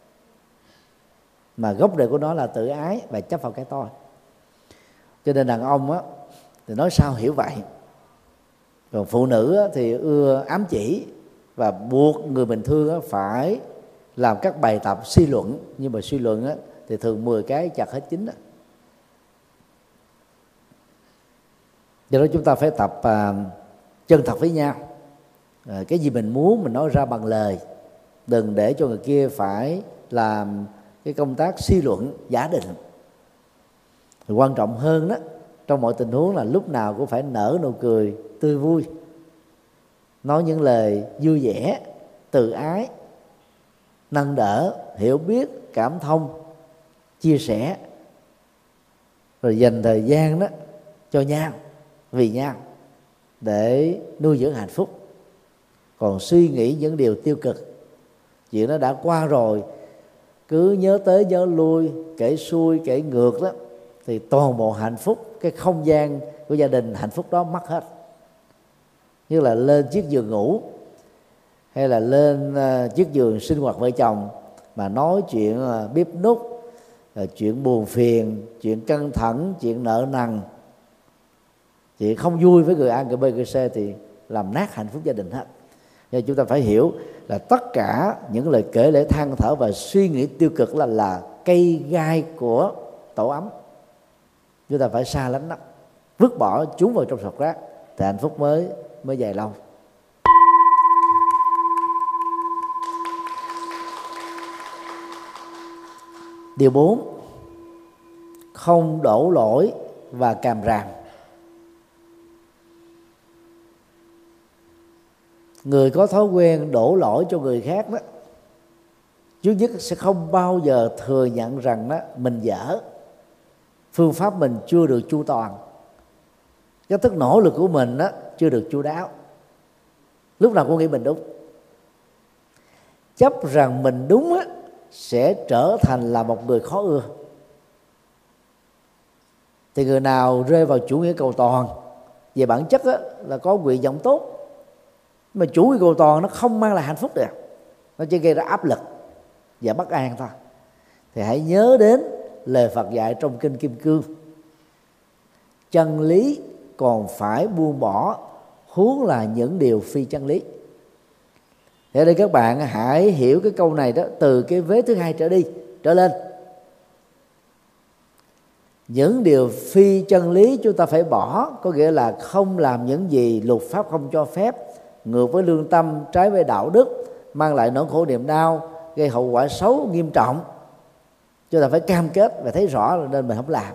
mà gốc rễ của nó là tự ái và chấp vào cái tôi. Cho nên đàn ông á thì nói sao hiểu vậy, còn phụ nữ á, thì ưa ám chỉ và buộc người bình thường á, phải làm các bài tập suy luận. Nhưng mà suy luận á, thì thường mười cái chặt hết chín á. Do đó chúng ta phải tập à, chân thật với nhau. à, Cái gì mình muốn mình nói ra bằng lời, đừng để cho người kia phải làm cái công tác suy luận giả định. Thì quan trọng hơn đó, trong mọi tình huống là lúc nào cũng phải nở nụ cười tươi vui, nói những lời vui vẻ, từ ái, nâng đỡ, hiểu biết, cảm thông, chia sẻ, rồi dành thời gian đó cho nhau, vì nhau, để nuôi dưỡng hạnh phúc. Còn suy nghĩ những điều tiêu cực, chuyện nó đã qua rồi, cứ nhớ tới nhớ lui, kể xuôi kể ngược đó, thì toàn bộ hạnh phúc, cái không gian của gia đình hạnh phúc đó mất hết. Như là lên chiếc giường ngủ hay là lên uh, chiếc giường sinh hoạt vợ chồng mà nói chuyện uh, bếp núc, uh, chuyện buồn phiền, chuyện căng thẳng, chuyện nợ nần, chuyện không vui với người A, người B, người C, thì làm nát hạnh phúc gia đình hết. Nên chúng ta phải hiểu là tất cả những lời kể lể than thở và suy nghĩ tiêu cực là là cây gai của tổ ấm. Chúng ta phải xa lánh nó, vứt bỏ chúng vào trong sọt rác, thì hạnh phúc mới mới dài lâu. Điều bốn, không đổ lỗi và càm ràm. Người có thói quen đổ lỗi cho người khác đó, trước nhất sẽ không bao giờ thừa nhận rằng đó mình dở, phương pháp mình chưa được chu toàn, cái thức nỗ lực của mình đó chưa được chu đáo, lúc nào cũng nghĩ mình đúng. Chấp rằng mình đúng á, sẽ trở thành là một người khó ưa. Thì người nào rơi vào chủ nghĩa cầu toàn, về bản chất á, là có nguyện vọng tốt, mà chủ nghĩa cầu toàn nó không mang lại hạnh phúc được, nó chỉ gây ra áp lực và bất an thôi. Thì hãy nhớ đến lời Phật dạy trong kinh Kim Cương: chân lý còn phải buông bỏ, huống là những điều phi chân lý. Thế đây các bạn hãy hiểu cái câu này đó từ cái vế thứ hai trở đi trở lên. Những điều phi chân lý chúng ta phải bỏ, có nghĩa là không làm những gì luật pháp không cho phép, ngược với lương tâm, trái với đạo đức, mang lại nỗi khổ niềm đau, gây hậu quả xấu nghiêm trọng. Chúng ta phải cam kết và thấy rõ nên mình không làm,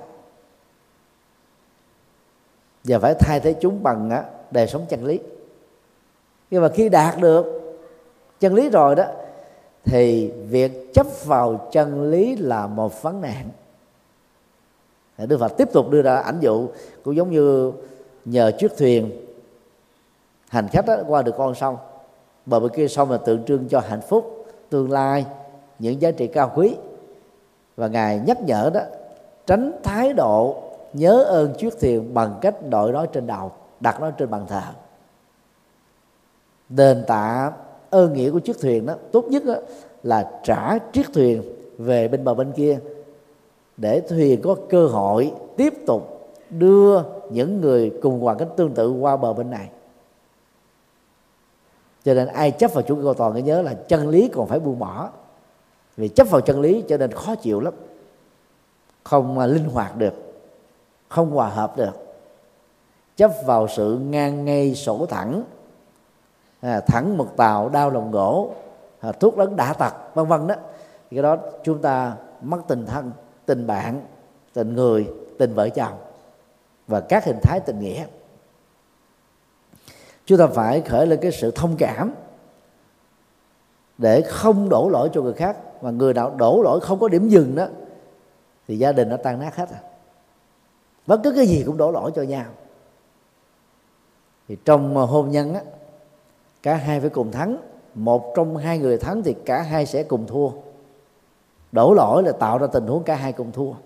và phải thay thế chúng bằng á, đời sống chân lý. Nhưng mà khi đạt được chân lý rồi đó, thì việc chấp vào chân lý là một vấn nạn. Đức Phật tiếp tục đưa ra ảnh dụ cũng giống như nhờ chiếc thuyền, hành khách đó, qua được con sông, bờ bên kia sông là tượng trưng cho hạnh phúc tương lai, những giá trị cao quý. Và Ngài nhắc nhở đó, tránh thái độ nhớ ơn chiếc thuyền bằng cách đội nó trên đầu, đặt nó trên bàn thờ. Đền tạ ơn nghĩa của chiếc thuyền đó, tốt nhất đó là trả chiếc thuyền về bên bờ bên kia, để thuyền có cơ hội tiếp tục đưa những người cùng hoàn cảnh tương tự qua bờ bên này. Cho nên ai chấp vào chủ nghĩa cầu toàn phải nhớ là chân lý còn phải buông bỏ. Vì chấp vào chân lý cho nên khó chịu lắm, không linh hoạt được, không hòa hợp được. Chấp vào sự ngang ngay sổ thẳng, à, thẳng mực tàu đau lòng gỗ, à, thuốc đắng đã tật, vân vân đó. Thì cái đó chúng ta mất tình thân, tình bạn, tình người, tình vợ chồng và các hình thái tình nghĩa. Chúng ta phải khởi lên cái sự thông cảm để không đổ lỗi cho người khác. Mà người nào đổ lỗi không có điểm dừng đó thì gia đình nó tan nát hết. Bất cứ cái gì cũng đổ lỗi cho nhau. Thì trong hôn nhân á, cả hai phải cùng thắng. Một trong hai người thắng thì cả hai sẽ cùng thua. Đổ lỗi là tạo ra tình huống cả hai cùng thua.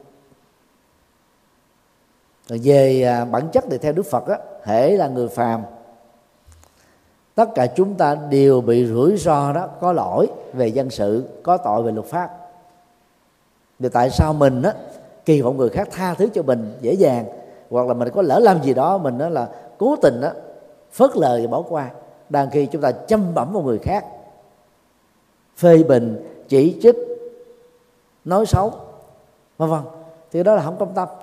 Rồi về bản chất thì theo Đức Phật á, hễ là người phàm, tất cả chúng ta đều bị rủi ro đó, có lỗi về dân sự, có tội về luật pháp. Vì tại sao mình á kỳ vọng người khác tha thứ cho mình dễ dàng, hoặc là mình có lỡ làm gì đó mình đó là cố tình đó phớt lờ và bỏ qua, đang khi chúng ta châm bẩm vào người khác, phê bình, chỉ trích, nói xấu, vân vân, thì đó là không công tâm.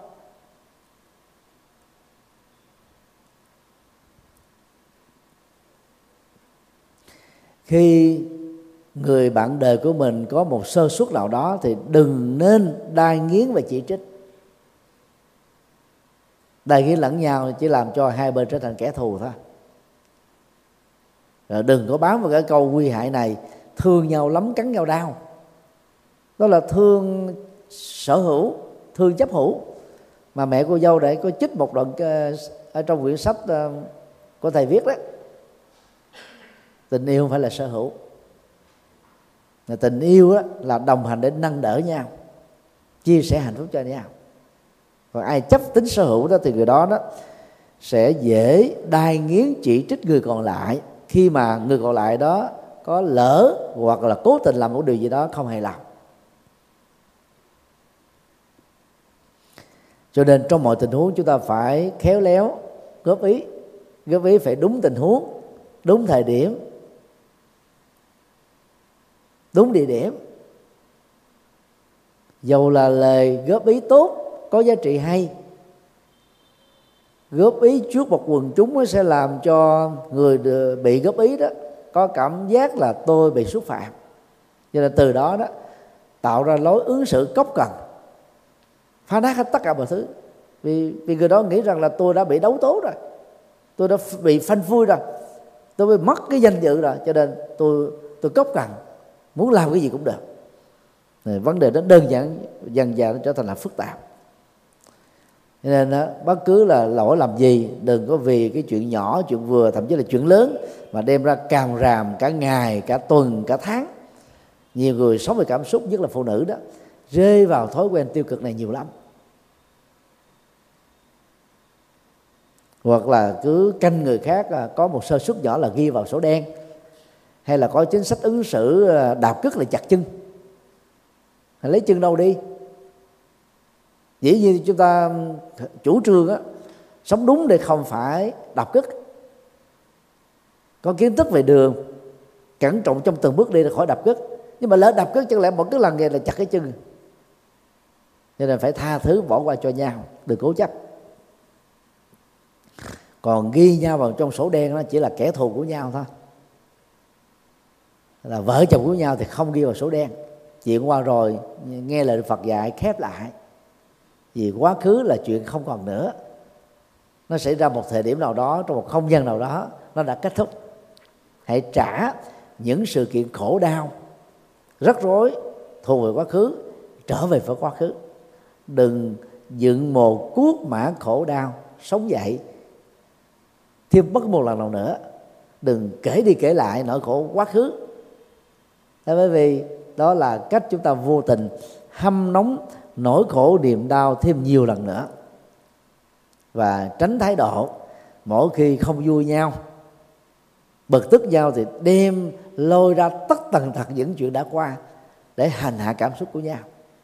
Khi người bạn đời của mình có một sơ suất nào đó thì đừng nên đai nghiến và chỉ trích. Đai nghiến lẫn nhau chỉ làm cho hai bên trở thành kẻ thù thôi. Rồi đừng có bám vào cái câu nguy hại này, thương nhau lắm cắn nhau đau. Đó là thương sở hữu, thương chấp hữu. Mà mẹ cô dâu để có trích một đoạn ở trong quyển sách của thầy viết đó. Tình yêu không phải là sở hữu. Tình yêu đó là đồng hành để nâng đỡ nhau, chia sẻ hạnh phúc cho nhau. Còn ai chấp tính sở hữu đó thì người đó đó sẽ dễ đai nghiến chỉ trích người còn lại, khi mà người còn lại đó có lỡ hoặc là cố tình làm một điều gì đó không hài lòng. Cho nên trong mọi tình huống chúng ta phải khéo léo góp ý. Góp ý phải đúng tình huống, đúng thời điểm, đúng địa điểm. Dầu là lời góp ý tốt, có giá trị hay, góp ý trước một quần chúng sẽ làm cho người bị góp ý đó có cảm giác là tôi bị xúc phạm. Cho nên từ đó đó tạo ra lối ứng xử cốc cần, phá nát hết tất cả mọi thứ. Vì, vì người đó nghĩ rằng là tôi đã bị đấu tố rồi, tôi đã bị phanh phui rồi, tôi bị mất cái danh dự rồi, cho nên tôi tôi cốc cần, muốn làm cái gì cũng được. Rồi vấn đề đó đơn giản dần dần nó trở thành là phức tạp. Cho nên đó, bất cứ là lỗi làm gì đừng có vì cái chuyện nhỏ, chuyện vừa, thậm chí là chuyện lớn mà đem ra càm ràm cả ngày, cả tuần, cả tháng. Nhiều người sống về cảm xúc, nhất là phụ nữ đó, rơi vào thói quen tiêu cực này nhiều lắm. Hoặc là cứ canh người khác có một sơ suất nhỏ là ghi vào sổ đen, hay là có chính sách ứng xử đạp cức là chặt chân, lấy chân đâu đi. Dĩ nhiên chúng ta chủ trương á, sống đúng để không phải đạp cức, có kiến thức về đường, cẩn trọng trong từng bước đi để khỏi đạp cức. Nhưng mà lỡ đạp cức chẳng lẽ một cái lần nghề là chặt cái chân. Cho nên phải tha thứ, bỏ qua cho nhau, đừng cố chấp. Còn ghi nhau vào trong sổ đen nó chỉ là kẻ thù của nhau thôi. Là vợ chồng của nhau thì không ghi vào sổ đen. Chuyện qua rồi, nghe lời Phật dạy khép lại. Vì quá khứ là chuyện không còn nữa. Nó xảy ra một thời điểm nào đó, trong một không gian nào đó, nó đã kết thúc. Hãy trả những sự kiện khổ đau, rắc rối thuộc về quá khứ trở về với quá khứ. Đừng dựng một cuốc mã khổ đau sống dậy thêm bất một lần nào nữa. Đừng kể đi kể lại nỗi khổ quá khứ. Bởi vì đó là cách chúng ta vô tình hâm nóng nỗi khổ niềm đau thêm nhiều lần nữa. Và tránh thái độ mỗi khi không vui nhau, bực tức nhau thì đem lôi ra tất tần tật những chuyện đã qua để hành hạ cảm xúc của nhau.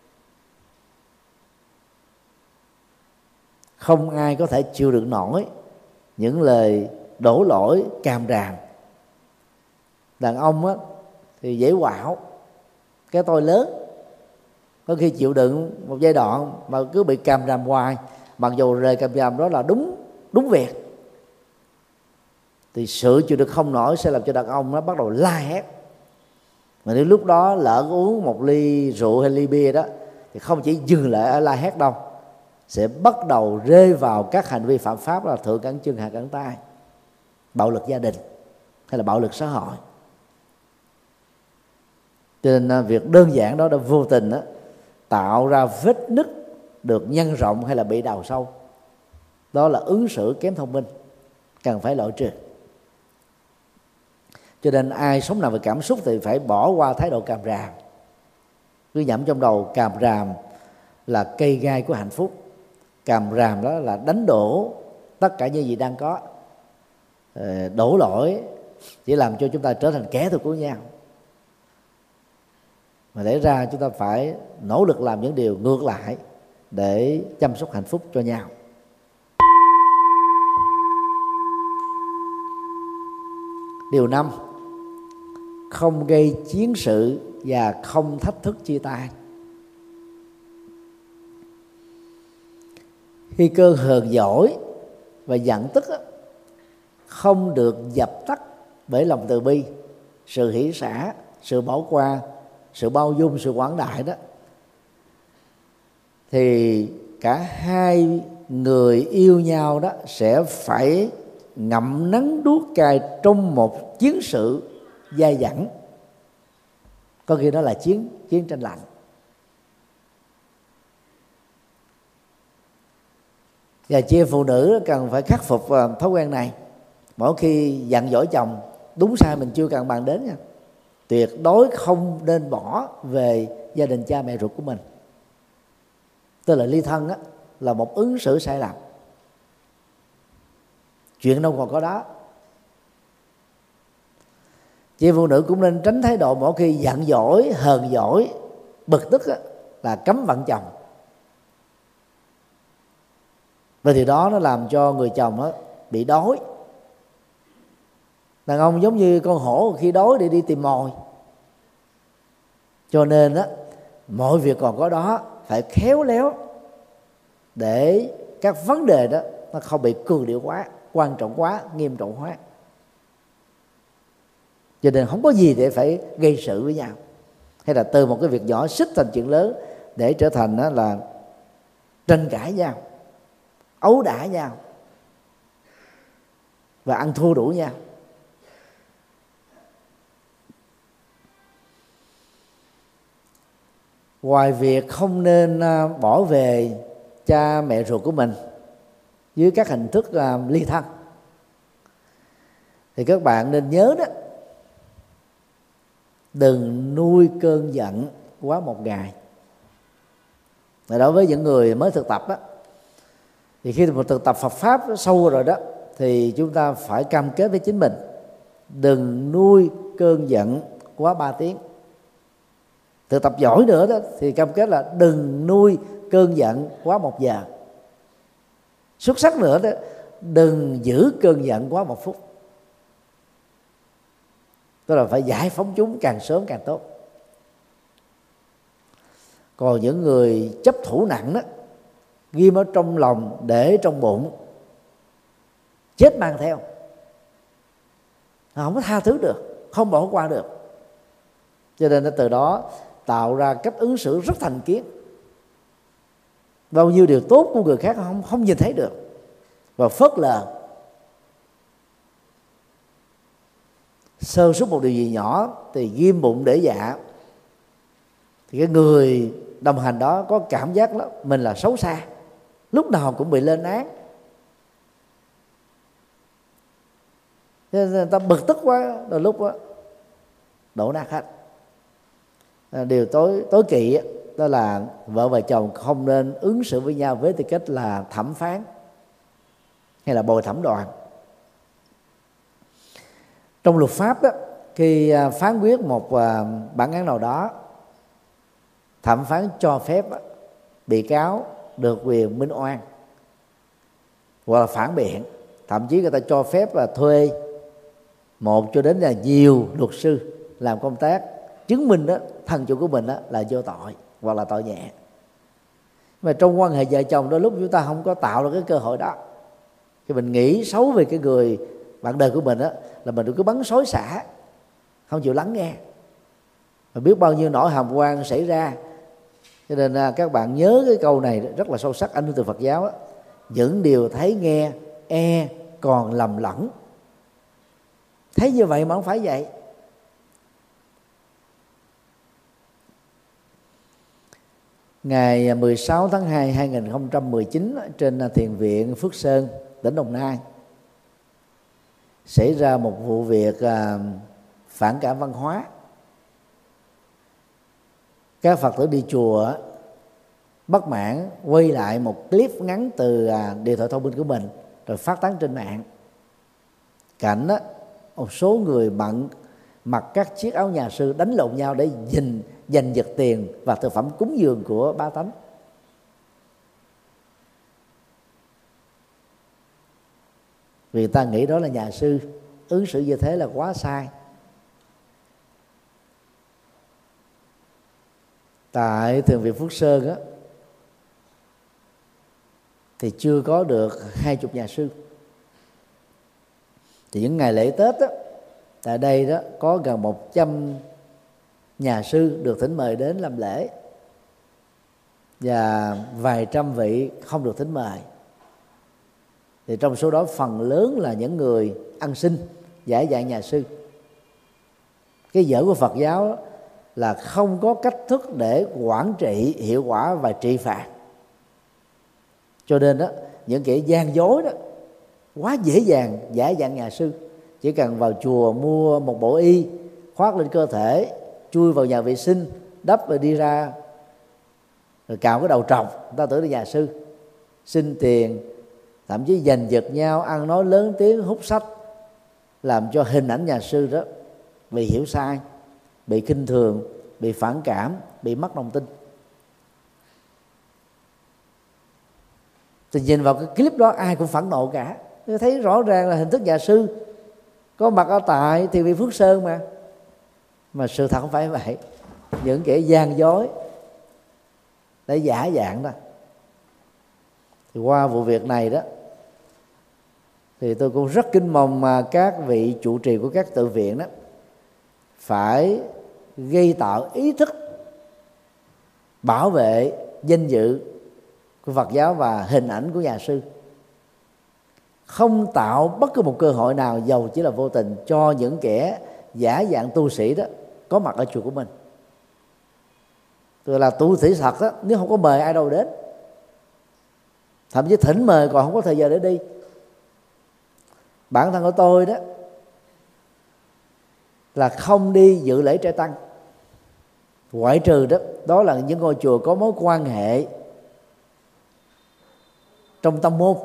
Không ai có thể chịu đựng nổi những lời đổ lỗi càm ràm. Đàn ông á thì dễ quạo, cái tôi lớn, có khi chịu đựng một giai đoạn mà cứ bị càm ràm hoài, mặc dù lời càm ràm đó là đúng đúng việc, thì sự chịu đựng không nổi sẽ làm cho đàn ông nó bắt đầu la hét. Mà nếu lúc đó lỡ uống một ly rượu hay ly bia đó thì không chỉ dừng lại ở la hét đâu, sẽ bắt đầu rơi vào các hành vi phạm pháp là thượng cẳng chân hạ cẳng tay, bạo lực gia đình hay là bạo lực xã hội. Cho nên việc đơn giản đó đã vô tình đó, tạo ra vết nứt được nhân rộng hay là bị đào sâu. Đó là ứng xử kém thông minh. cần phải loại trừ. Cho nên ai sống nào về cảm xúc thì phải bỏ qua thái độ càm ràm. Cứ nhẩm trong đầu càm ràm là cây gai của hạnh phúc, càm ràm đó là đánh đổ tất cả những gì đang có, đổ lỗi chỉ làm cho chúng ta trở thành kẻ thù của nhau. Mà lẽ ra chúng ta phải nỗ lực làm những điều ngược lại để chăm sóc hạnh phúc cho nhau. Điều năm, không gây chiến sự và không thách thức chia tay. Khi cơn hờn dỗi và giận tức không được dập tắt bởi lòng từ bi, sự hỷ xả, sự bỏ qua, sự bao dung, sự quảng đại đó, thì cả hai người yêu nhau đó sẽ phải ngậm nắng đuốt cay trong một chiến sự dai dẳng, có khi đó là chiến chiến tranh lạnh. Và chị em phụ nữ cần phải khắc phục thói quen này. Mỗi khi giận dỗi chồng, đúng sai mình chưa cần bàn đến nha, tuyệt đối không nên bỏ về gia đình cha mẹ ruột của mình. Tức là ly thân á, là một ứng xử sai lầm, chuyện đâu còn có đó. Chị phụ nữ cũng nên tránh thái độ mỗi khi giận dỗi, hờn dỗi, bực tức á, là cấm vận chồng. Và thì đó nó làm cho người chồng á, bị đói. Đàn ông giống như con hổ khi đói để đi tìm mồi. Cho nên á, mọi việc còn có đó phải khéo léo để các vấn đề đó nó không bị cường điệu quá, quan trọng quá, nghiêm trọng quá. Cho nên không có gì để phải gây sự với nhau, hay là từ một cái việc nhỏ xích thành chuyện lớn để trở thành đó là tranh cãi nhau, ấu đả nhau và ăn thua đủ nhau. Ngoài việc không nên bỏ về cha mẹ ruột của mình dưới các hình thức ly thân, thì các bạn nên nhớ đó, đừng nuôi cơn giận quá một ngày. Và đối với những người mới thực tập á, thì khi mà thực tập Phật pháp sâu rồi đó, thì chúng ta phải cam kết với chính mình, đừng nuôi cơn giận quá ba tiếng. Thực tập giỏi nữa đó thì cam kết là đừng nuôi cơn giận quá một giờ. Xuất sắc nữa đó, đừng giữ cơn giận quá một phút. Tức là phải giải phóng chúng càng sớm càng tốt. Còn những người chấp thủ nặng đó, ghim ở trong lòng, để trong bụng, chết mang theo, không có tha thứ được, không bỏ qua được. Cho nên từ đó tạo ra cách ứng xử rất thành kiến. Bao nhiêu điều tốt của người khác không, không nhìn thấy được và phớt lờ. Sơ suất một điều gì nhỏ thì ghim bụng để dạ, thì cái người đồng hành đó có cảm giác đó mình là xấu xa, lúc nào cũng bị lên án. Nên người ta bực tức quá, đôi lúc đó, đổ nát hết. Điều tối tối kỵ đó là vợ và chồng không nên ứng xử với nhau với tư cách là thẩm phán hay là bồi thẩm đoàn. Trong luật pháp đó, khi phán quyết một bản án nào đó, thẩm phán cho phép bị cáo được quyền minh oan hoặc là phản biện. Thậm chí người ta cho phép là thuê một cho đến là nhiều luật sư làm công tác chứng minh đó thân chủ của mình đó là vô tội hoặc là tội nhẹ. Mà trong quan hệ vợ chồng đôi lúc chúng ta không có tạo được cái cơ hội đó. Khi mình nghĩ xấu về cái người bạn đời của mình đó, là mình cứ bắn xối xả, không chịu lắng nghe, và biết bao nhiêu nỗi hàm oan xảy ra. Cho nên các bạn nhớ cái câu này rất là sâu sắc, ảnh hưởng từ Phật giáo đó. Những điều thấy nghe e còn lầm lẫn. Thấy như vậy mà không phải vậy. Ngày mười sáu tháng hai năm hai nghìn không trăm mười chín trên thiền viện Phước Sơn, tỉnh Đồng Nai, xảy ra một vụ việc à, phản cảm văn hóa. Các Phật tử đi chùa bất mãn quay lại một clip ngắn từ à, điện thoại thông minh của mình rồi phát tán trên mạng. Cảnh đó, một số người bận mặc các chiếc áo nhà sư đánh lộn nhau để giành giành giật tiền và thực phẩm cúng dường của bá tánh. Vì ta nghĩ đó là nhà sư, ứng xử như thế là quá sai. Tại Thiền viện Phước Sơn á, thì chưa có được hai chục nhà sư. Thì những ngày lễ Tết á, tại đây đó có gần một trăm nhà sư được thỉnh mời đến làm lễ, và vài trăm vị không được thỉnh mời. Thì trong số đó phần lớn là những người ăn xin giải dạng nhà sư. Cái dở của Phật giáo đó là không có cách thức để quản trị hiệu quả và trị phạt. Cho nên đó, những kẻ gian dối đó quá dễ dàng giả dạng nhà sư. Chỉ cần vào chùa mua một bộ y khoác lên cơ thể, chui vào nhà vệ sinh, đắp rồi đi ra, rồi cạo cái đầu trọc, người ta tưởng là nhà sư, xin tiền, thậm chí giành giật nhau, ăn nói lớn tiếng, hút sách, làm cho hình ảnh nhà sư đó bị hiểu sai, bị khinh thường, bị phản cảm, bị mất lòng tin. Thì nhìn vào cái clip đó ai cũng phẫn nộ cả. Tôi thấy rõ ràng là hình thức nhà sư có mặt ở tại Thiền viện Phước Sơn mà. Mà sự thật không phải vậy. Những kẻ gian dối để giả dạng đó. Thì qua vụ việc này đó, thì tôi cũng rất kính mong mà các vị trụ trì của các tự viện đó phải gây tạo ý thức bảo vệ danh dự của Phật giáo và hình ảnh của nhà sư, không tạo bất cứ một cơ hội nào dầu chỉ là vô tình cho những kẻ giả dạng tu sĩ đó có mặt ở chùa của mình. Tôi là tu sĩ thật đó, nếu không có mời ai đâu đến, thậm chí thỉnh mời còn không có thời giờ để đi. Bản thân của tôi đó là không đi dự lễ trai tăng, ngoại trừ đó đó là những ngôi chùa có mối quan hệ trong tông môn,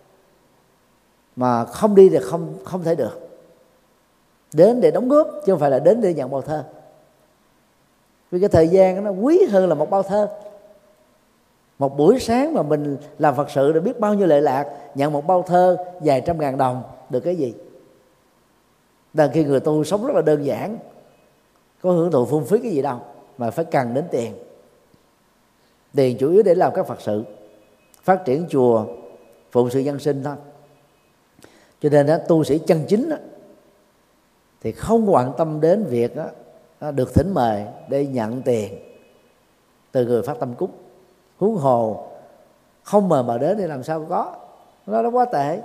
mà không đi thì không không thể được. Đến để đóng góp chứ không phải là đến để nhận bao thơ, vì cái thời gian nó quý hơn là một bao thơ. Một buổi sáng mà mình làm Phật sự để biết bao nhiêu lệ lạc, nhận một bao thơ vài trăm ngàn đồng được cái gì? Đằng khi người tu sống rất là đơn giản, có hưởng thụ phung phí cái gì đâu mà phải cần đến tiền. Tiền chủ yếu để làm các Phật sự, phát triển chùa, phụng sự dân sinh thôi. Cho nên đó, tu sĩ chân chính đó, thì không quan tâm đến việc đó, được thỉnh mời để nhận tiền từ người phát tâm cúng. Huống hồ không mời mà đến thì làm sao có, nó nó quá tệ.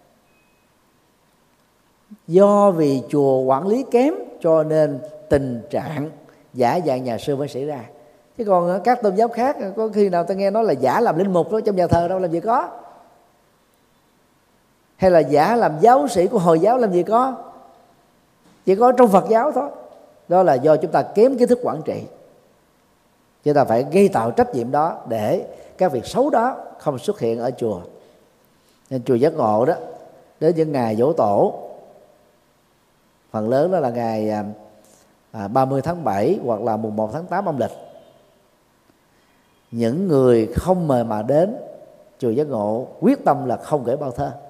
Do vì chùa quản lý kém cho nên tình trạng giả dạng nhà sư mới xảy ra. Chứ còn các tôn giáo khác có khi nào ta nghe nói là giả làm linh mục đó trong nhà thờ đâu làm gì có, hay là giả làm giáo sĩ của Hồi giáo làm gì có. Chỉ có trong Phật giáo thôi. Đó là do chúng ta kém kiến thức quản trị. Chúng ta phải gây tạo trách nhiệm đó để các việc xấu đó không xuất hiện ở chùa. Nên chùa Giác Ngộ đó, đến những ngày giỗ tổ, phần lớn đó là ngày à, ba mươi tháng bảy hoặc là mùng một tháng tám âm lịch, những người không mời mà đến chùa Giác Ngộ quyết tâm là không gửi bao thơ.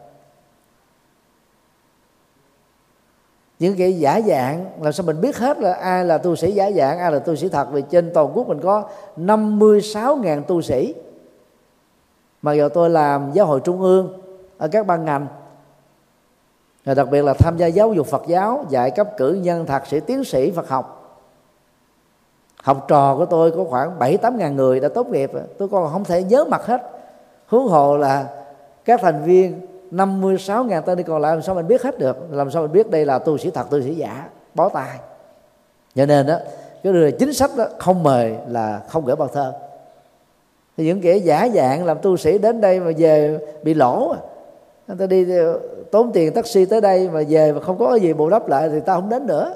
Những cái giả dạng làm sao mình biết hết là ai là tu sĩ giả dạng, ai là tu sĩ thật? Vì trên toàn quốc mình có năm mươi sáu nghìn tu sĩ. Mặc dù tôi làm giáo hội trung ương ở các ban ngành, và đặc biệt là tham gia giáo dục Phật giáo, dạy cấp cử nhân, thạc sĩ, tiến sĩ Phật học. Học trò của tôi có khoảng bảy tám ngàn người đã tốt nghiệp, tôi còn không thể nhớ mặt hết. Huống hồ là các thành viên năm mươi sáu nghìn tên đi còn lại, làm sao mình biết hết được? Làm sao mình biết đây là tu sĩ thật, tu sĩ giả, bó tay. Cho nên đó, cái điều chính sách đó, không mời là không gửi bao thơ. Thì những kẻ giả dạng làm tu sĩ đến đây mà về bị lỗ, Người ta đi tốn tiền taxi tới đây mà về mà không có gì bù đắp lại thì ta không đến nữa.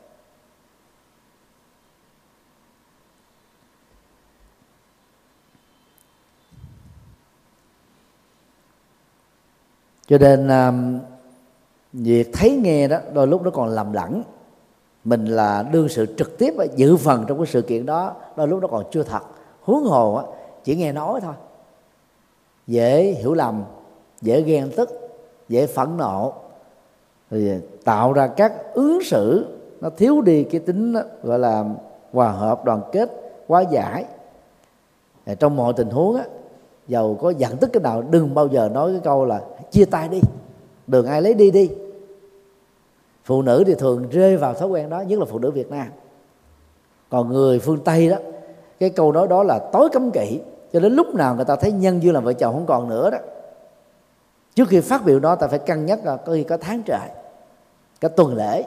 Cho nên việc thấy nghe đó đôi lúc nó còn lầm lẫn. Mình là đương sự trực tiếp dự phần trong cái sự kiện đó, đôi lúc nó còn chưa thật. Huống hồ chỉ nghe nói thôi, dễ hiểu lầm, dễ ghen tức, dễ phẫn nộ, thì tạo ra các ứng xử nó thiếu đi cái tính đó, gọi là hòa hợp, đoàn kết, hóa giải. Trong mọi tình huống á, dầu có giận tức cái nào đừng bao giờ nói cái câu là chia tay đi, đường ai lấy đi đi. Phụ nữ thì thường rơi vào thói quen đó, nhất là phụ nữ Việt Nam. Còn người phương Tây đó, cái câu nói đó là tối cấm kỵ, cho đến lúc nào người ta thấy nhân duyên làm vợ chồng không còn nữa đó, trước khi phát biểu đó ta phải cân nhắc là có khi có tháng trời, cả tuần lễ,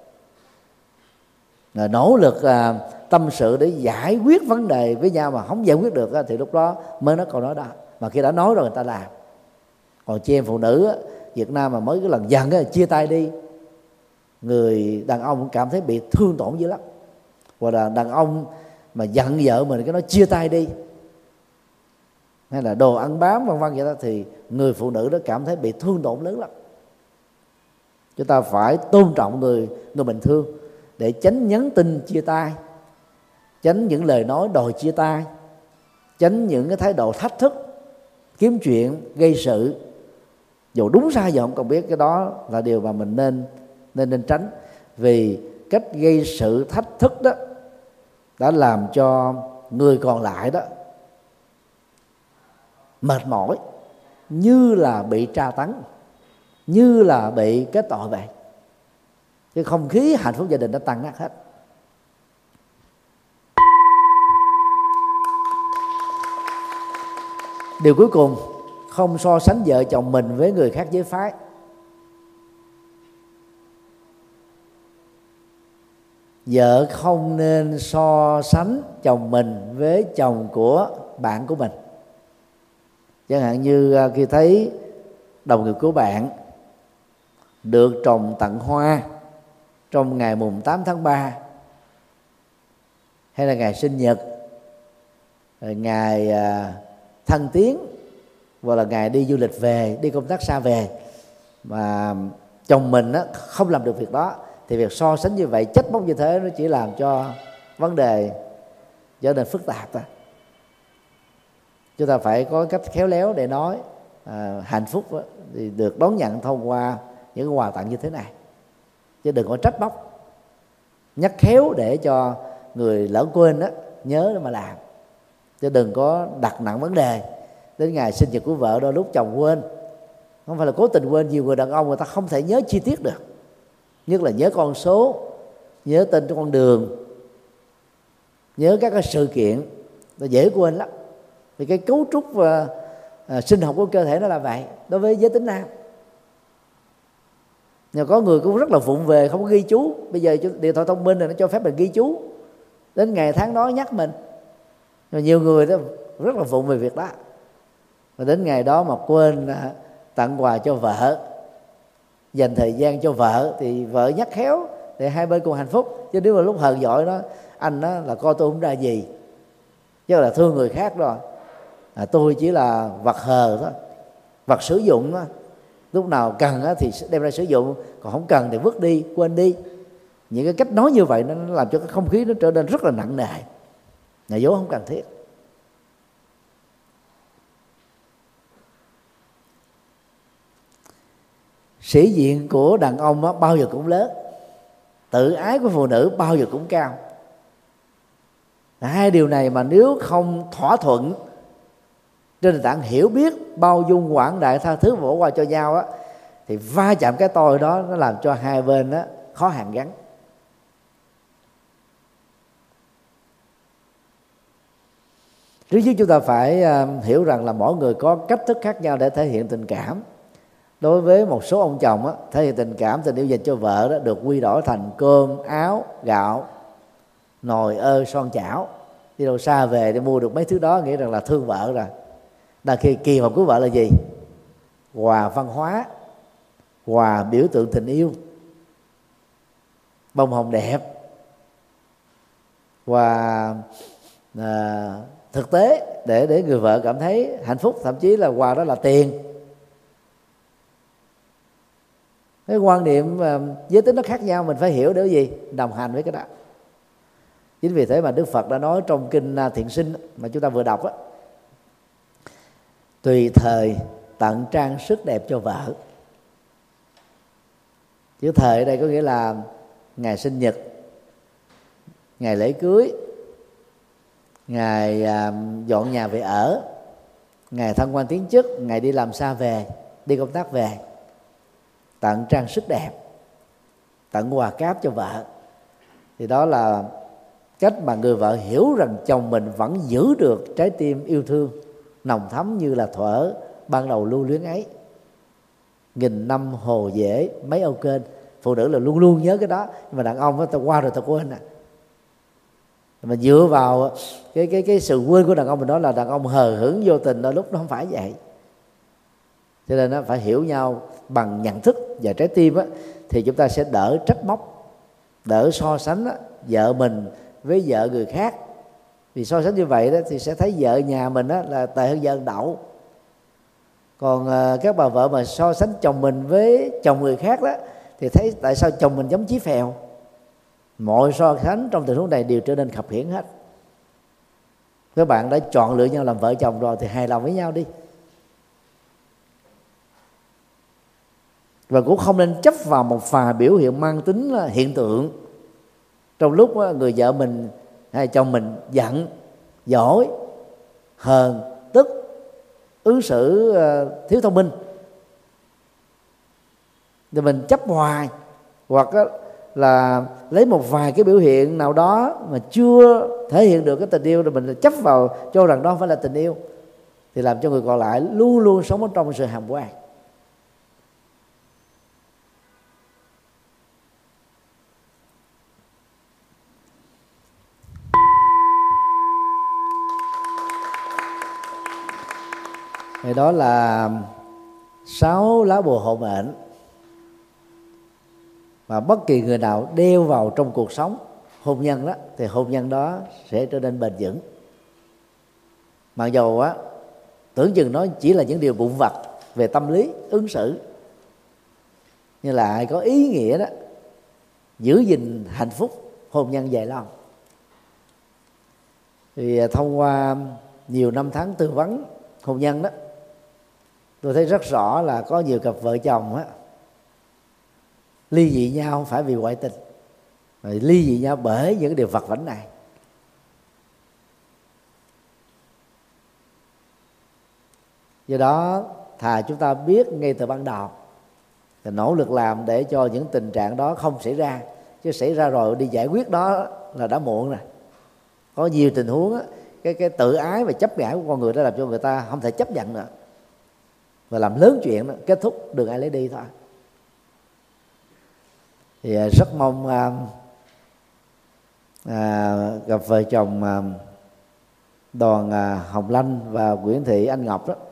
rồi nỗ lực à, tâm sự để giải quyết vấn đề với nhau mà không giải quyết được á, thì lúc đó mới nói câu nói đó. Mà khi đã nói rồi người ta làm. Còn chị em phụ nữ á, Việt Nam mà mới cái lần giận á, chia tay đi, người đàn ông cũng cảm thấy bị thương tổn dữ lắm. Hoặc là đàn ông mà giận vợ mình cái nói chia tay đi, hay là đồ ăn bám vân vân vậy đó, thì người phụ nữ đó cảm thấy bị thương tổn lớn lắm. Chúng ta phải tôn trọng người người mình thương để tránh nhắn tin chia tay, tránh những lời nói đòi chia tay, tránh những cái thái độ thách thức, kiếm chuyện, gây sự. Dù đúng sai giờ không cần biết, cái đó là điều mà mình nên nên nên tránh. Vì cách gây sự thách thức đó đã làm cho người còn lại đó mệt mỏi, như là bị tra tấn, như là bị kết tội vậy. Cái không khí hạnh phúc gia đình nó tan nát hết. Điều cuối cùng, không so sánh vợ chồng mình với người khác giới phái. Vợ không nên so sánh chồng mình với chồng của bạn của mình. Chẳng hạn như khi thấy đồng nghiệp của bạn được trồng tặng hoa trong ngày mùng tám tháng ba, hay là ngày sinh nhật, ngày thăng tiến, hoặc là ngày đi du lịch về, đi công tác xa về, mà chồng mình á, không làm được việc đó, thì việc so sánh như vậy, trách móc như thế, nó chỉ làm cho vấn đề trở nên phức tạp thôi. Chúng ta phải có cách khéo léo để nói à, hạnh phúc đó, thì được đón nhận thông qua những quà tặng như thế này, chứ đừng có trách móc, nhắc khéo để cho người lỡ quên đó nhớ để mà làm, chứ đừng có đặt nặng vấn đề đến ngày sinh nhật của vợ đôi lúc chồng quên. Không phải là cố tình quên, nhiều người đàn ông người ta không thể nhớ chi tiết được, nhất là nhớ con số, nhớ tên con đường, nhớ các cái sự kiện, nó dễ quên lắm. Vì cái cấu trúc và à, sinh học của cơ thể nó là vậy đối với giới tính nam. Nhưng có người cũng rất là vụng về, không có ghi chú. Bây giờ điện thoại thông minh này nó cho phép mình ghi chú đến ngày tháng đó nhắc mình. Nhưng nhiều người đó rất là vụng về việc đó, và đến ngày đó mà quên à, tặng quà cho vợ, dành thời gian cho vợ, thì vợ nhắc khéo để hai bên cùng hạnh phúc. Chứ nếu mà lúc hờn dỗi đó, anh đó là coi tôi không ra gì, chứ là thương người khác rồi, à, tôi chỉ là vật hờ thôi, vật sử dụng đó. Lúc nào cần thì đem ra sử dụng, còn không cần thì vứt đi, quên đi. Những cái cách nói như vậy nó làm cho cái không khí nó trở nên rất là nặng nề, là dấu không cần thiết. Sĩ diện của đàn ông đó, bao giờ cũng lớn, tự ái của phụ nữ bao giờ cũng cao. Hai điều này mà nếu không thỏa thuận trên nền tảng hiểu biết, bao dung, quảng đại, tha thứ và bỏ qua cho nhau á, thì va chạm cái tôi đó nó làm cho hai bên đó khó hàn gắn. Trước nhất chúng ta phải hiểu rằng là mỗi người có cách thức khác nhau để thể hiện tình cảm. Đối với một số ông chồng á, thể hiện tình cảm, tình yêu dành cho vợ đó được quy đổi thành cơm, áo, gạo, nồi ơ, son chảo. Đi đâu xa về để mua được mấy thứ đó, nghĩ rằng là thương vợ rồi. Đa khi kỳ vọng của vợ là gì? quà văn hóa, quà biểu tượng tình yêu, bông hồng đẹp, quà à, thực tế để để người vợ cảm thấy hạnh phúc, thậm chí là quà đó là tiền. Cái quan niệm uh, giới tính nó khác nhau, mình phải hiểu để gì đồng hành với cái đó. Chính vì thế mà Đức Phật đã nói trong kinh uh, Thiện Sinh mà chúng ta vừa đọc á, tùy thời tặng trang sức đẹp cho vợ. Chữ thời ở đây có nghĩa là ngày sinh nhật, ngày lễ cưới, ngày uh, dọn nhà về ở, ngày thăng quan tiến chức, ngày đi làm xa về, đi công tác về, tặng trang sức đẹp, tặng quà cáp cho vợ. Thì đó là cách mà người vợ hiểu rằng chồng mình vẫn giữ được trái tim yêu thương nồng thắm như là thuở ban đầu lưu luyến ấy. Nghìn năm hồ dễ mấy âu kênh, phụ nữ là luôn luôn nhớ cái đó, nhưng mà đàn ông á, ta qua rồi ta quên à. Mà dựa vào cái cái cái sự quên của đàn ông mình đó là đàn ông hờ hững vô tình, đôi lúc nó không phải vậy. Cho nên nó phải hiểu nhau bằng nhận thức và trái tim á, thì chúng ta sẽ đỡ trách móc, đỡ so sánh á, vợ mình với vợ người khác. Vì so sánh như vậy đó thì sẽ thấy vợ nhà mình á, là tệ hơn vợ đậu. Còn à, các bà vợ mà so sánh chồng mình với chồng người khác đó thì thấy tại sao chồng mình giống chí phèo. Mọi so sánh trong tình huống này đều trở nên khập khiễng hết. Các bạn đã chọn lựa nhau làm vợ chồng rồi thì hài lòng với nhau đi. Và cũng không nên chấp vào một vài biểu hiện mang tính hiện tượng. Trong lúc người vợ mình hay chồng mình giận, giỏi, hờn, tức, ứng xử thiếu thông minh, thì mình chấp hoài, hoặc là lấy một vài cái biểu hiện nào đó mà chưa thể hiện được cái tình yêu, rồi mình chấp vào cho rằng đó không phải là tình yêu, thì làm cho người còn lại luôn luôn sống ở trong sự hàm quan. Thì đó là sáu lá bùa hộ mệnh mà bất kỳ người nào đeo vào trong cuộc sống hôn nhân đó, thì hôn nhân đó sẽ trở nên bền vững. Mặc dù á, tưởng chừng nó chỉ là những điều vụn vặt về tâm lý ứng xử, nhưng lại có ý nghĩa đó, giữ gìn hạnh phúc hôn nhân dài lâu. Thì thông qua nhiều năm tháng tư vấn hôn nhân đó, tôi thấy rất rõ là có nhiều cặp vợ chồng á, ly dị nhau không phải vì ngoại tình, mà ly dị nhau bởi những điều vặt vãnh này. Do đó thà chúng ta biết ngay từ ban đầu thì nỗ lực làm để cho những tình trạng đó không xảy ra, chứ xảy ra rồi đi giải quyết đó là đã muộn rồi. Có nhiều tình huống á, cái cái tự ái và chấp ngã của con người đó làm cho người ta không thể chấp nhận nữa, và làm lớn chuyện đó, kết thúc đường ai lấy đi thôi. Thì rất mong à, à, gặp vợ chồng à, Đoàn à, Hồng Lanh và Nguyễn Thị Anh Ngọc đó,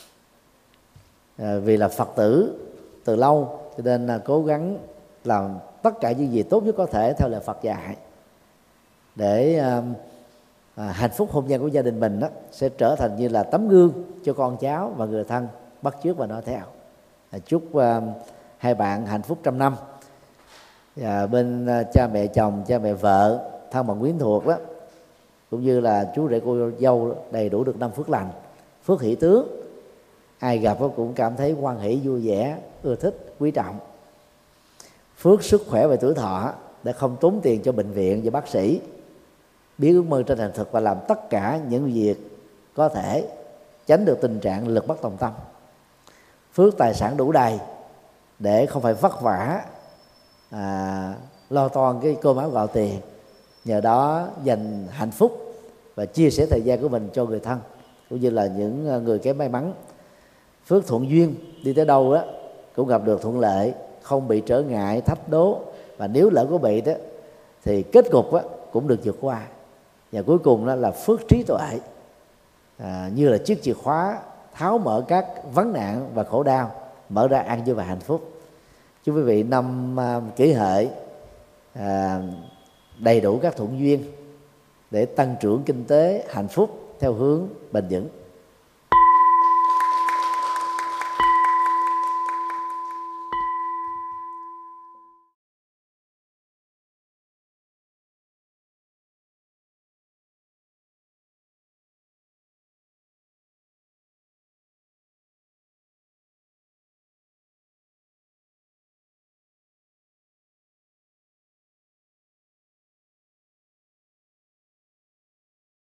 à, vì là Phật tử từ lâu cho nên là cố gắng làm tất cả những gì tốt nhất có thể theo lời Phật dạy, để à, à, hạnh phúc hôn nhân của gia đình mình đó sẽ trở thành như là tấm gương cho con cháu và người thân bắt chước và nói theo. À, chúc uh, hai bạn hạnh phúc trăm năm. Và bên uh, cha mẹ chồng, cha mẹ vợ, thân bằng quyến thuộc đó, cũng như là chú rể cô dâu đầy đủ được năm phước lành, phước hỷ tướng. Ai gặp cũng cảm thấy hoan hỷ, vui vẻ, ưa thích, quý trọng. Phước sức khỏe và tuổi thọ để không tốn tiền cho bệnh viện và bác sĩ, biến ước mơ trên thành thực và làm tất cả những việc có thể tránh được tình trạng lực bất tòng tâm. Phước tài sản đủ đầy để không phải vất vả à, lo toan cái cơm áo gạo tiền, nhờ đó dành hạnh phúc và chia sẻ thời gian của mình cho người thân cũng như là những người kém may mắn. Phước thuận duyên, đi tới đâu đó cũng gặp được thuận lợi, không bị trở ngại thách đố, và nếu lỡ có bị đó thì kết cục đó cũng được vượt qua. Và cuối cùng đó là phước trí tuệ, à, như là chiếc chìa khóa tháo mở các vấn nạn và khổ đau, mở ra an vui và hạnh phúc. Chúc quý vị năm uh, Kỷ Hợi uh, đầy đủ các thuận duyên để tăng trưởng kinh tế hạnh phúc theo hướng bền vững.